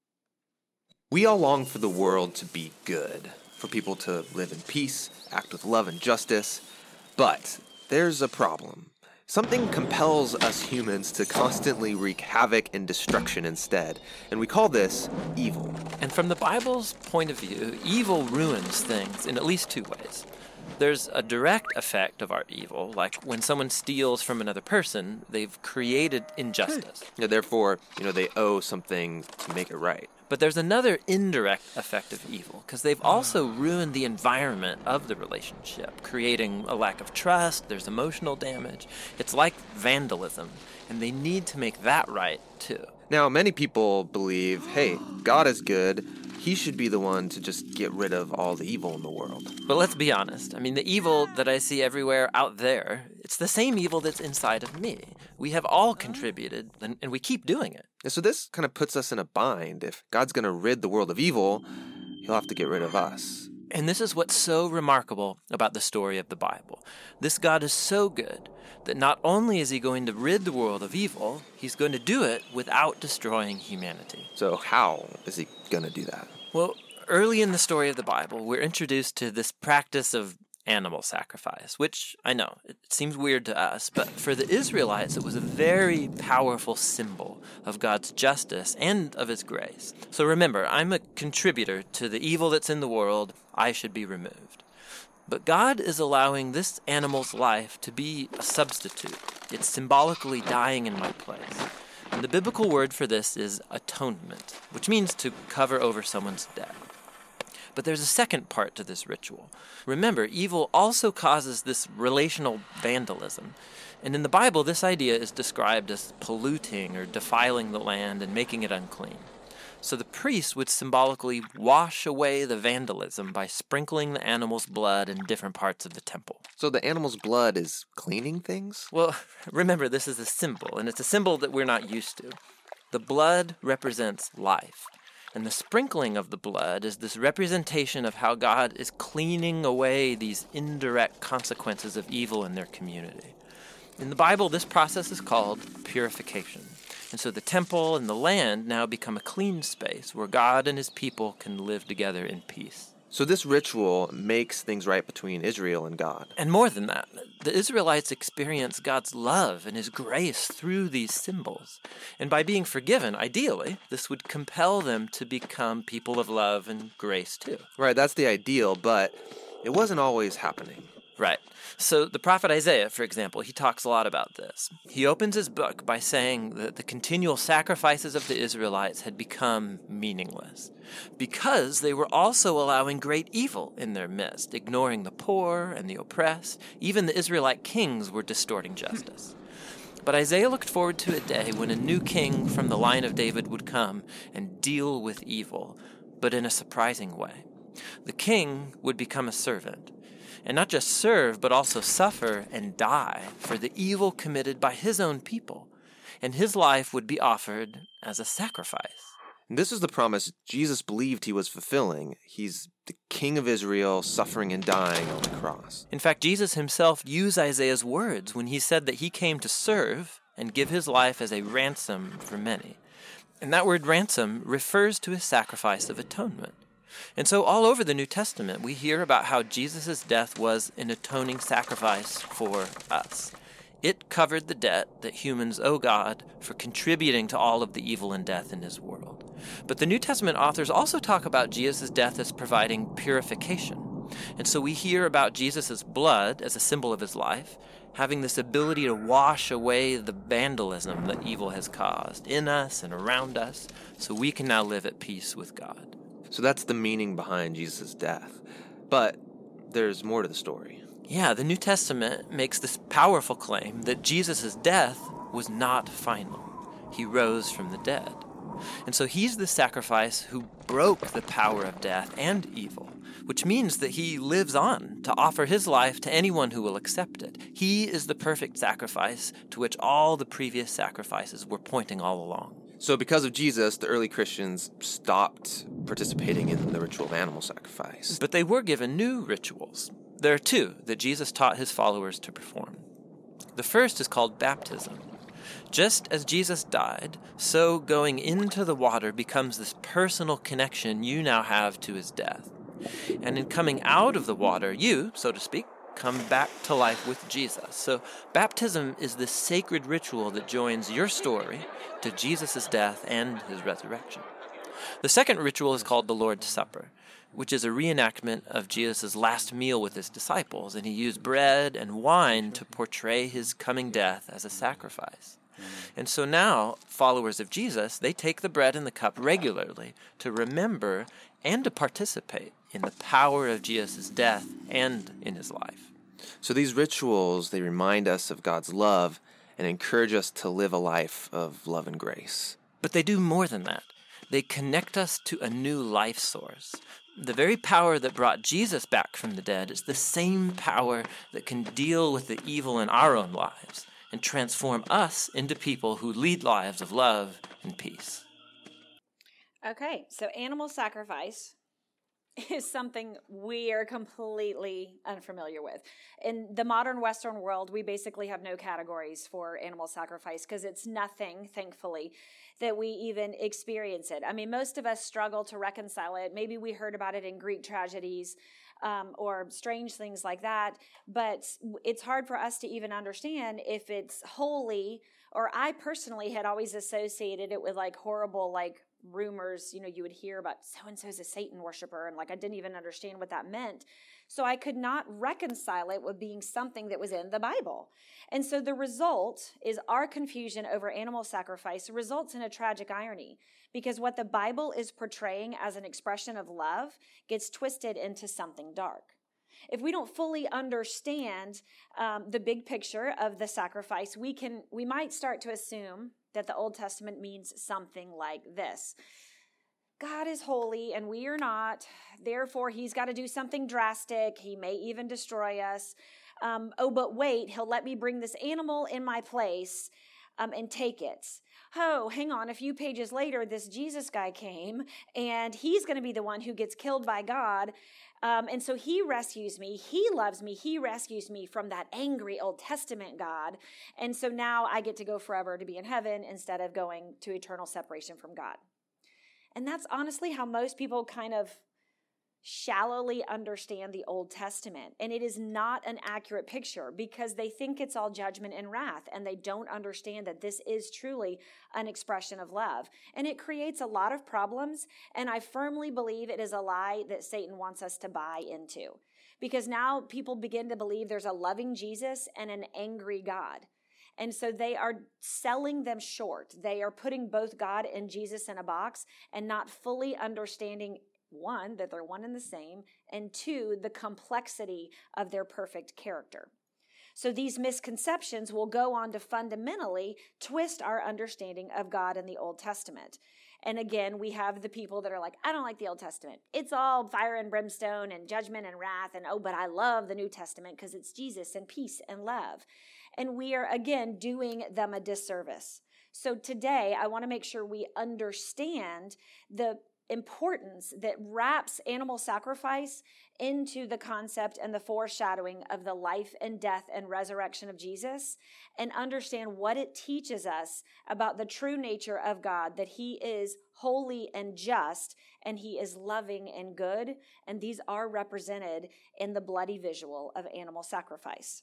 Speaker 4: We all long for the world to be good, for people to live in peace, act with love and justice. But there's a problem. Something compels us humans to constantly wreak havoc and destruction instead, and we call this evil.
Speaker 3: And from the Bible's point of view, evil ruins things in at least two ways. There's a direct effect of our evil, like when someone steals from another person, they've created injustice.
Speaker 4: Yeah, therefore, they owe something to make it right.
Speaker 3: But there's another indirect effect of evil, because they've also ruined the environment of the relationship, creating a lack of trust, there's emotional damage. It's like vandalism, and they need to make that right, too.
Speaker 4: Now, many people believe, hey, God is good. He should be the one to just get rid of all the evil in the world.
Speaker 3: But let's be honest. I mean, the evil that I see everywhere out there, it's the same evil that's inside of me. We have all contributed, and we keep doing it.
Speaker 4: And so this kind of puts us in a bind. If God's going to rid the world of evil, he'll have to get rid of us.
Speaker 3: And this is what's so remarkable about the story of the Bible. This God is so good that not only is he going to rid the world of evil, he's going to do it without destroying humanity.
Speaker 4: So how is he going to do that?
Speaker 3: Well, early in the story of the Bible, we're introduced to this practice of animal sacrifice, which I know, it seems weird to us, but for the Israelites, it was a very powerful symbol of God's justice and of his grace. So remember, I'm a contributor to the evil that's in the world. I should be removed. But God is allowing this animal's life to be a substitute. It's symbolically dying in my place. And the biblical word for this is atonement, which means to cover over someone's debt. But there's a second part to this ritual. Remember, evil also causes this relational vandalism. And in the Bible, this idea is described as polluting or defiling the land and making it unclean. So the priest would symbolically wash away the vandalism by sprinkling the animal's blood in different parts of the temple.
Speaker 4: So the animal's blood is cleaning things?
Speaker 3: Well, remember, this is a symbol, and it's a symbol that we're not used to. The blood represents life. And the sprinkling of the blood is this representation of how God is cleaning away these indirect consequences of evil in their community. In the Bible, this process is called purification. And so the temple and the land now become a clean space where God and his people can live together in peace.
Speaker 4: So this ritual makes things right between Israel and God.
Speaker 3: And more than that, the Israelites experience God's love and his grace through these symbols. And by being forgiven, ideally, this would compel them to become people of love and grace too.
Speaker 4: Right, that's the ideal, but it wasn't always happening.
Speaker 3: Right. So the prophet Isaiah, for example, he talks a lot about this. He opens his book by saying that the continual sacrifices of the Israelites had become meaningless because they were also allowing great evil in their midst, ignoring the poor and the oppressed. Even the Israelite kings were distorting justice. But Isaiah looked forward to a day when a new king from the line of David would come and deal with evil, but in a surprising way. The king would become a servant. And not just serve, but also suffer and die for the evil committed by his own people. And his life would be offered as a sacrifice.
Speaker 4: And this is the promise Jesus believed he was fulfilling. He's the King of Israel, suffering and dying on the cross.
Speaker 3: In fact, Jesus himself used Isaiah's words when he said that he came to serve and give his life as a ransom for many. And that word ransom refers to his sacrifice of atonement. And so all over the New Testament, we hear about how Jesus' death was an atoning sacrifice for us. It covered the debt that humans owe God for contributing to all of the evil and death in his world. But the New Testament authors also talk about Jesus' death as providing purification. And so we hear about Jesus' blood as a symbol of his life, having this ability to wash away the vandalism that evil has caused in us and around us, so we can now live at peace with God.
Speaker 4: So that's the meaning behind Jesus' death. But there's more to the story.
Speaker 3: Yeah, the New Testament makes this powerful claim that Jesus' death was not final. He rose from the dead. And so he's the sacrifice who broke the power of death and evil, which means that he lives on to offer his life to anyone who will accept it. He is the perfect sacrifice to which all the previous sacrifices were pointing all along.
Speaker 4: So because of Jesus, the early Christians stopped participating in the ritual of animal sacrifice.
Speaker 3: But they were given new rituals. There are two that Jesus taught his followers to perform. The first is called baptism. Just as Jesus died, so going into the water becomes this personal connection you now have to his death. And in coming out of the water, you, so to speak, come back to life with Jesus. So baptism is this sacred ritual that joins your story to Jesus' death and his resurrection. The second ritual is called the Lord's Supper, which is a reenactment of Jesus' last meal with his disciples, and he used bread and wine to portray his coming death as a sacrifice. And so now, followers of Jesus, they take the bread and the cup regularly to remember and to participate in the power of Jesus' death and in his life.
Speaker 4: So these rituals, they remind us of God's love and encourage us to live a life of love and grace.
Speaker 3: But they do more than that. They connect us to a new life source. The very power that brought Jesus back from the dead is the same power that can deal with the evil in our own lives and transform us into people who lead lives of love and peace.
Speaker 2: Okay, so animal sacrifice is something we are completely unfamiliar with. In the modern Western world, we basically have no categories for animal sacrifice because it's nothing, thankfully, that we even experience it. I mean, most of us struggle to reconcile it. Maybe we heard about it in Greek tragedies or strange things like that, but it's hard for us to even understand if it's holy, or I personally had always associated it with like horrible, like rumors, you would hear about so-and-so's a Satan worshiper, and like I didn't even understand what that meant. So I could not reconcile it with being something that was in the Bible. And so the result is our confusion over animal sacrifice results in a tragic irony, because what the Bible is portraying as an expression of love gets twisted into something dark. If we don't fully understand the big picture of the sacrifice, we might start to assume that the Old Testament means something like this. God is holy and we are not. Therefore, he's got to do something drastic. He may even destroy us. But wait, he'll let me bring this animal in my place and take it. Oh, hang on. A few pages later, this Jesus guy came and he's going to be the one who gets killed by God. And so he rescues me. He loves me. He rescues me from that angry Old Testament God. And so now I get to go forever to be in heaven instead of going to eternal separation from God. And that's honestly how most people kind of shallowly understand the Old Testament. And it is not an accurate picture because they think it's all judgment and wrath, and they don't understand that this is truly an expression of love. And it creates a lot of problems, and I firmly believe it is a lie that Satan wants us to buy into. Because now people begin to believe there's a loving Jesus and an angry God. And so they are selling them short. They are putting both God and Jesus in a box and not fully understanding, one, that they're one and the same, and two, the complexity of their perfect character. So these misconceptions will go on to fundamentally twist our understanding of God in the Old Testament. And again, we have the people that are like, I don't like the Old Testament. It's all fire and brimstone and judgment and wrath. And but I love the New Testament because it's Jesus and peace and love. And we are, again, doing them a disservice. So today, I want to make sure we understand the importance that wraps animal sacrifice into the concept and the foreshadowing of the life and death and resurrection of Jesus, and understand what it teaches us about the true nature of God, that he is holy and just, and he is loving and good, and these are represented in the bloody visual of animal sacrifice.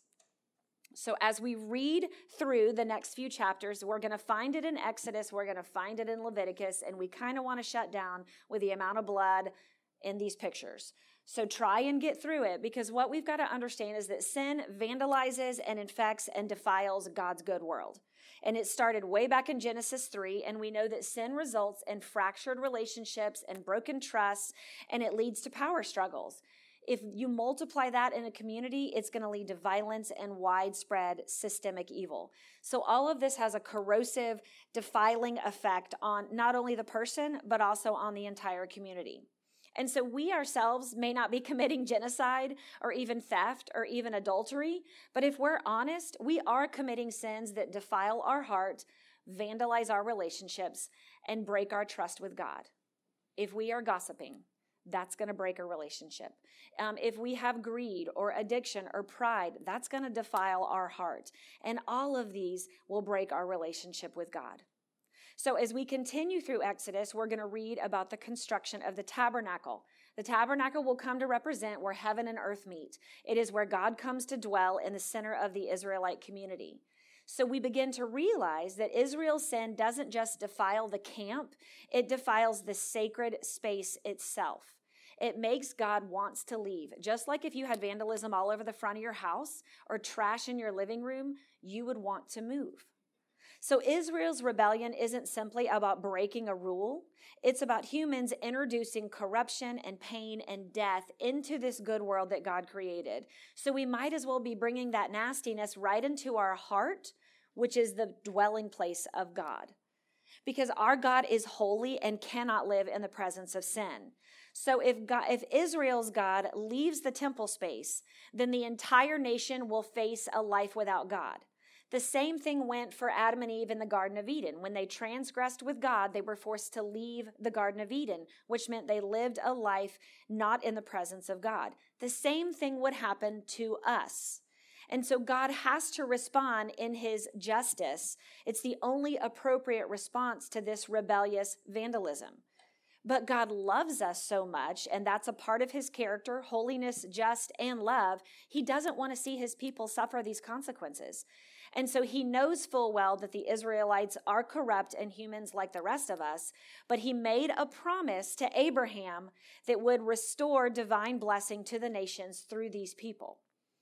Speaker 2: So as we read through the next few chapters, we're going to find it in Exodus, we're going to find it in Leviticus, and we kind of want to shut down with the amount of blood in these pictures. So try and get through it, because what we've got to understand is that sin vandalizes and infects and defiles God's good world. And it started way back in Genesis 3, and we know that sin results in fractured relationships and broken trusts, and it leads to power struggles. If you multiply that in a community, it's going to lead to violence and widespread systemic evil. So all of this has a corrosive, defiling effect on not only the person, but also on the entire community. And so we ourselves may not be committing genocide or even theft or even adultery, but if we're honest, we are committing sins that defile our heart, vandalize our relationships, and break our trust with God. If we are gossiping, that's going to break a relationship. If we have greed or addiction or pride, that's going to defile our heart. And all of these will break our relationship with God. So as we continue through Exodus, we're going to read about the construction of the tabernacle. The tabernacle will come to represent where heaven and earth meet. It is where God comes to dwell in the center of the Israelite community. So we begin to realize that Israel's sin doesn't just defile the camp, it defiles the sacred space itself. It makes God wants to leave. Just like if you had vandalism all over the front of your house or trash in your living room, you would want to move. So Israel's rebellion isn't simply about breaking a rule. It's about humans introducing corruption and pain and death into this good world that God created. So we might as well be bringing that nastiness right into our heart, which is the dwelling place of God. Because our God is holy and cannot live in the presence of sin. So if Israel's God leaves the temple space, then the entire nation will face a life without God. The same thing went for Adam and Eve in the Garden of Eden. When they transgressed with God, they were forced to leave the Garden of Eden, which meant they lived a life not in the presence of God. The same thing would happen to us. And so God has to respond in his justice. It's the only appropriate response to this rebellious vandalism. But God loves us so much, and that's a part of his character, holiness, just, and love. He doesn't want to see his people suffer these consequences. And so he knows full well that the Israelites are corrupt and humans like the rest of us, but he made a promise to Abraham that would restore divine blessing to the nations through these people.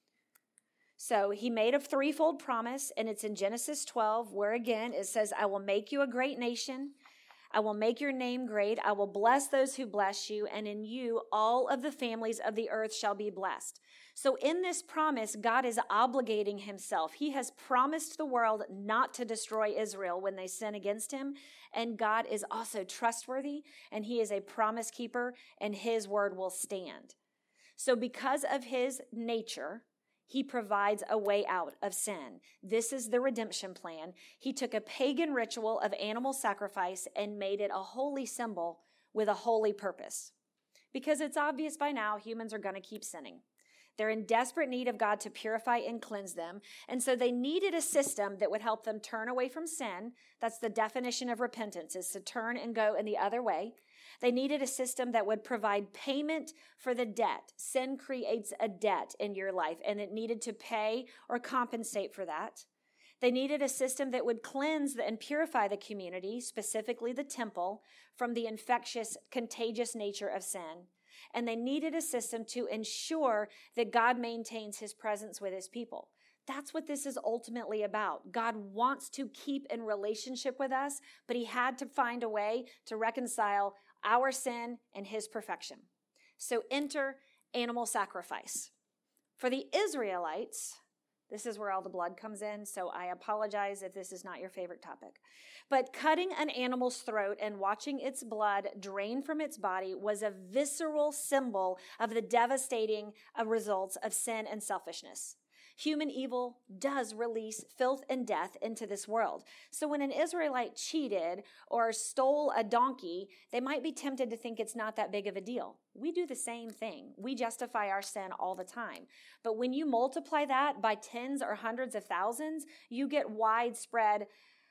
Speaker 2: So he made a threefold promise, and it's in Genesis 12, where again it says, I will make you a great nation. I will make your name great. I will bless those who bless you, and in you all of the families of the earth shall be blessed. So in this promise, God is obligating himself. He has promised the world not to destroy Israel when they sin against him, and God is also trustworthy, and he is a promise keeper, and his word will stand. So because of his nature, he provides a way out of sin. This is the redemption plan. He took a pagan ritual of animal sacrifice and made it a holy symbol with a holy purpose. Because it's obvious by now, humans are going to keep sinning. They're in desperate need of God to purify and cleanse them. And so they needed a system that would help them turn away from sin. That's the definition of repentance, is to turn and go in the other way. They needed a system that would provide payment for the debt. Sin creates a debt in your life, and it needed to pay or compensate for that. They needed a system that would cleanse and purify the community, specifically the temple, from the infectious, contagious nature of sin. And they needed a system to ensure that God maintains his presence with his people. That's what this is ultimately about. God wants to keep in relationship with us, but he had to find a way to reconcile our sin and his perfection. So enter animal sacrifice. For the Israelites, this is where all the blood comes in, so I apologize if this is not your favorite topic. But cutting an animal's throat and watching its blood drain from its body was a visceral symbol of the devastating results of sin and selfishness. Human evil does release filth and death into this world. So when an Israelite cheated or stole a donkey, they might be tempted to think it's not that big of a deal. We do the same thing. We justify our sin all the time. But when you multiply that by tens or hundreds of thousands, you get widespread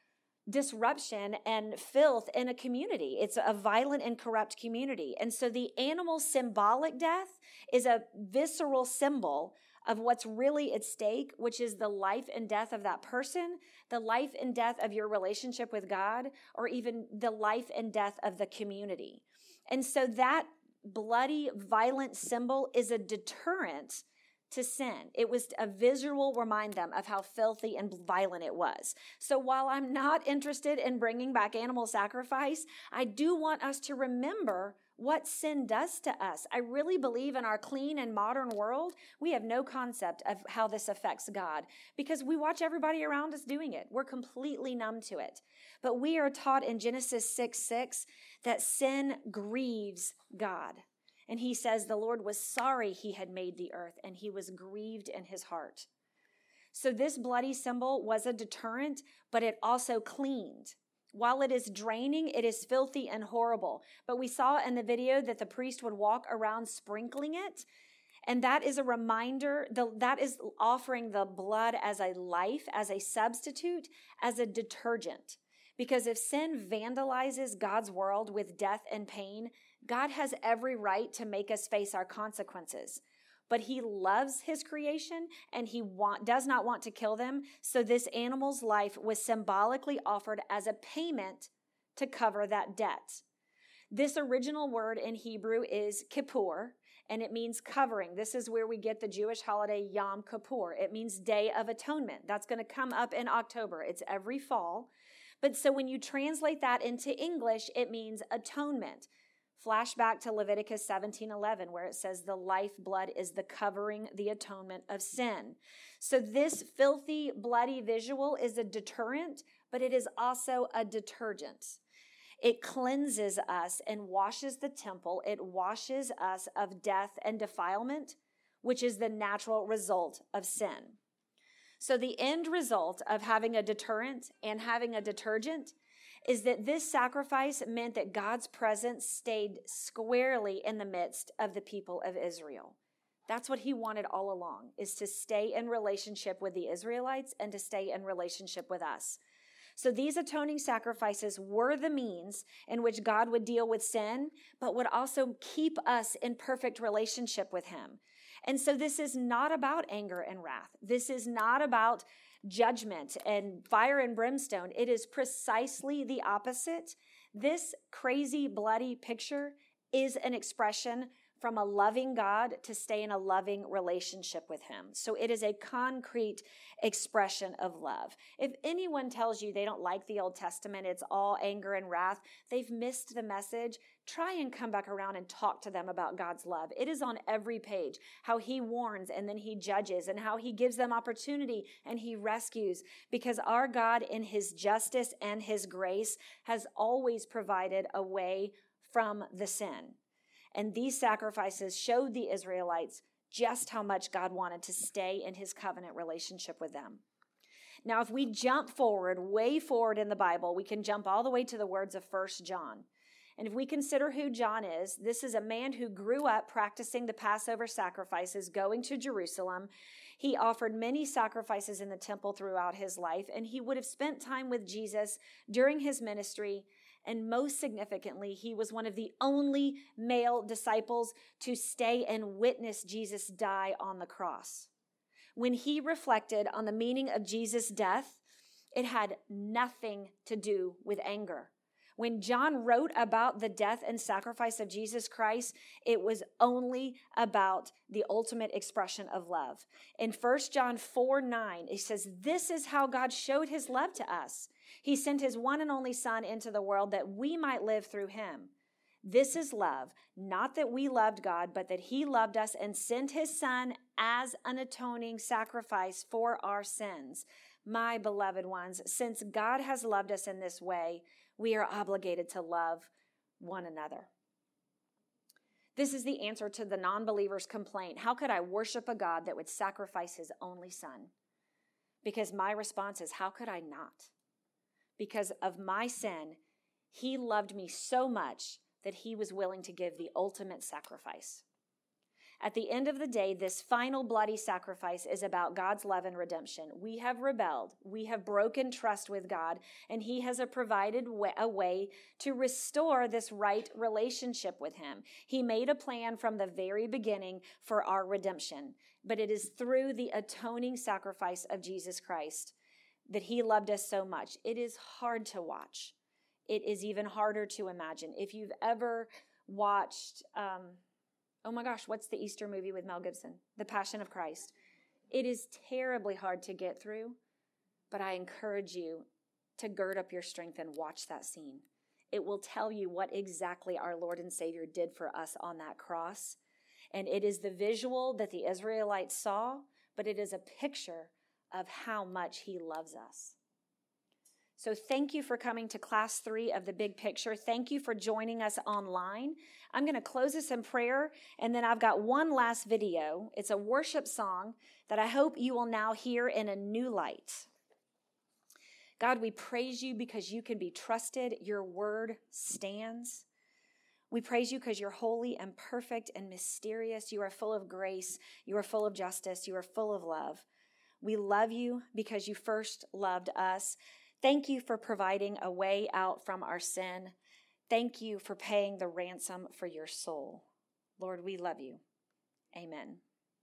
Speaker 2: disruption and filth in a community. It's a violent and corrupt community. And so the animal symbolic death is a visceral symbol of what's really at stake, which is the life and death of that person, the life and death of your relationship with God, or even the life and death of the community. And so that bloody, violent symbol is a deterrent to sin. It was a visual remind them of how filthy and violent it was. So while I'm not interested in bringing back animal sacrifice, I do want us to remember what sin does to us. I really believe in our clean and modern world, we have no concept of how this affects God because we watch everybody around us doing it. We're completely numb to it. But we are taught in Genesis 6:6 that sin grieves God. And he says the Lord was sorry he had made the earth, and he was grieved in his heart. So this bloody symbol was a deterrent, but it also cleaned. While it is draining, it is filthy and horrible. But we saw in the video that the priest would walk around sprinkling it. And that is a reminder, that is offering the blood as a life, as a substitute, as a detergent. Because if sin vandalizes God's world with death and pain, God has every right to make us face our consequences. But he loves his creation and he does not want to kill them. So this animal's life was symbolically offered as a payment to cover that debt. This original word in Hebrew is kippur, and it means covering. This is where we get the Jewish holiday Yom Kippur. It means Day of Atonement. That's going to come up in October. It's every fall. But so when you translate that into English, it means atonement. Flashback to Leviticus 17:11, where it says the lifeblood is the covering, the atonement of sin. So this filthy, bloody visual is a deterrent, but it is also a detergent. It cleanses us and washes the temple. It washes us of death and defilement, which is the natural result of sin. So the end result of having a deterrent and having a detergent is that this sacrifice meant that God's presence stayed squarely in the midst of the people of Israel. That's what he wanted all along, is to stay in relationship with the Israelites and to stay in relationship with us. So these atoning sacrifices were the means in which God would deal with sin, but would also keep us in perfect relationship with him. And so this is not about anger and wrath. This is not about judgment and fire and brimstone. It is precisely the opposite. This crazy, bloody picture is an expression from a loving God to stay in a loving relationship with him. So it is a concrete expression of love. If anyone tells you they don't like the Old Testament, it's all anger and wrath, they've missed the message. Try and come back around and talk to them about God's love. It is on every page, how he warns and then he judges and how he gives them opportunity and he rescues, because our God in his justice and his grace has always provided a way from the sin. And these sacrifices showed the Israelites just how much God wanted to stay in his covenant relationship with them. Now, if we jump forward, way forward in the Bible, we can jump all the way to the words of 1 John. And if we consider who John is, this is a man who grew up practicing the Passover sacrifices, going to Jerusalem. He offered many sacrifices in the temple throughout his life, and he would have spent time with Jesus during his ministry. And most significantly, he was one of the only male disciples to stay and witness Jesus die on the cross. When he reflected on the meaning of Jesus' death, it had nothing to do with anger. When John wrote about the death and sacrifice of Jesus Christ, it was only about the ultimate expression of love. In 1 John 4:9, it says, "This is how God showed his love to us. He sent his one and only Son into the world that we might live through him. This is love, not that we loved God, but that he loved us and sent his Son as an atoning sacrifice for our sins." My beloved ones, since God has loved us in this way, we are obligated to love one another. This is the answer to the non-believer's complaint. How could I worship a God that would sacrifice his only son? Because my response is, how could I not? Because of my sin, he loved me so much that he was willing to give the ultimate sacrifice. At the end of the day, this final bloody sacrifice is about God's love and redemption. We have rebelled. We have broken trust with God, and he has provided a way to restore this right relationship with him. He made a plan from the very beginning for our redemption, but it is through the atoning sacrifice of Jesus Christ that he loved us so much. It is hard to watch. It is even harder to imagine. If you've ever watched, oh my gosh, what's the Easter movie with Mel Gibson? The Passion of Christ. It is terribly hard to get through, but I encourage you to gird up your strength and watch that scene. It will tell you what exactly our Lord and Savior did for us on that cross. And it is the visual that the Israelites saw, but it is a picture of how much he loves us. So thank you for coming to class 3 of the Big Picture. Thank you for joining us online. I'm going to close this in prayer, and then I've got one last video. It's a worship song that I hope you will now hear in a new light. God, we praise you because you can be trusted. Your word stands. We praise you because you're holy and perfect and mysterious. You are full of grace. You are full of justice. You are full of love. We love you because you first loved us. Thank you for providing a way out from our sin. Thank you for paying the ransom for your soul. Lord, we love you. Amen.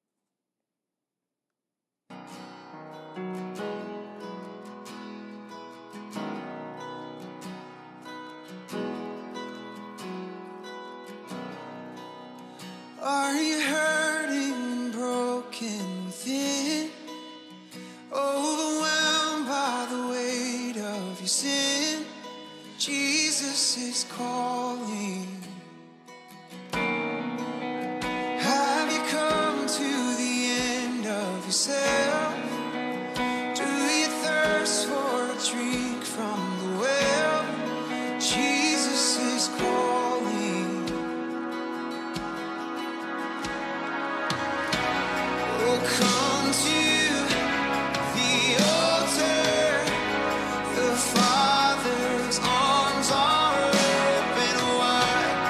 Speaker 5: Are you hurting and broken within? Overwhelmed by the weight of your sin? Jesus is calling. Have you come to the end of yourself? Do you thirst for a drink from the well? Jesus is calling. Oh, come to the altar. The Father's arms are open wide.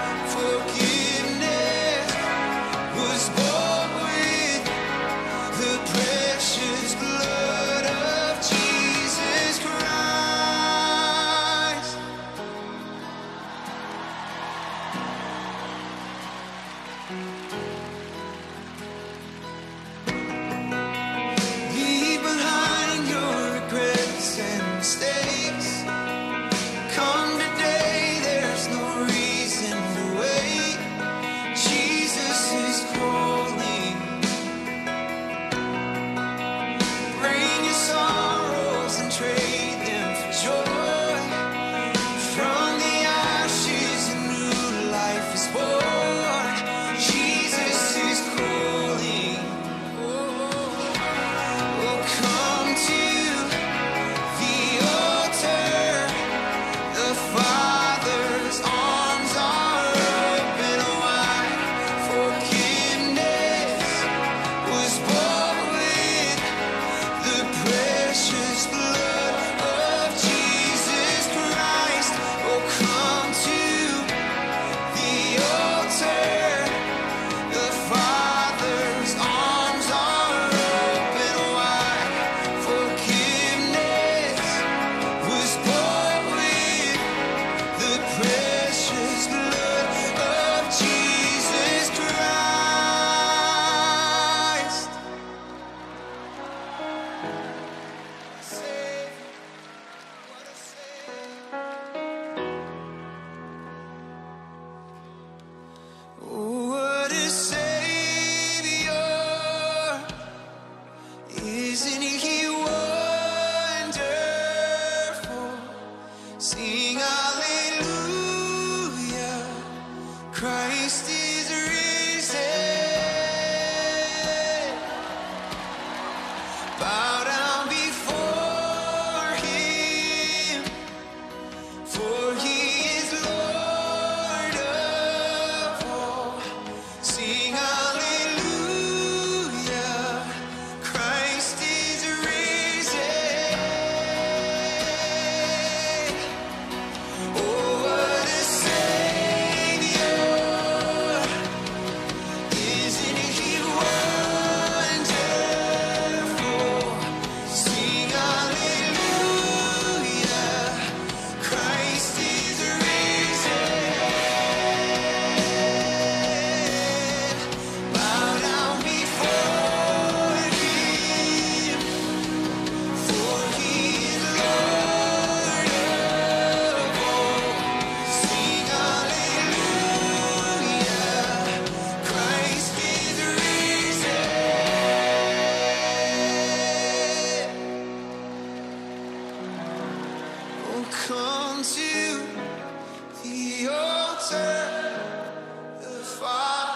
Speaker 5: the altar, the fire.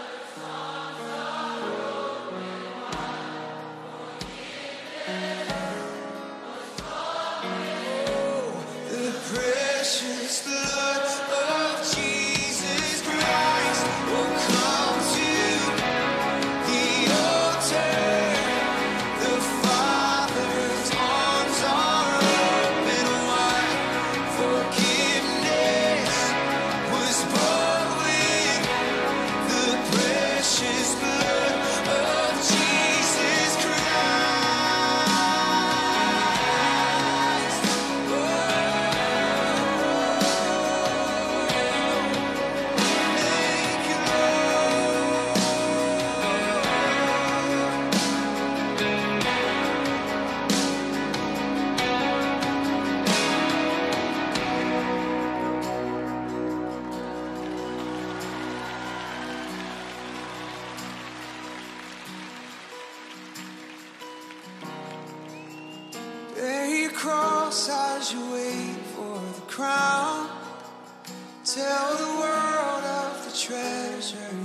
Speaker 5: The precious blood of Jesus Christ will come to the altar. The Father's arms are open wide. Forgiveness was bought with the precious blood of Jesus Christ. Thank you, bear your cross as you wait for the crown. Tell the world of the treasure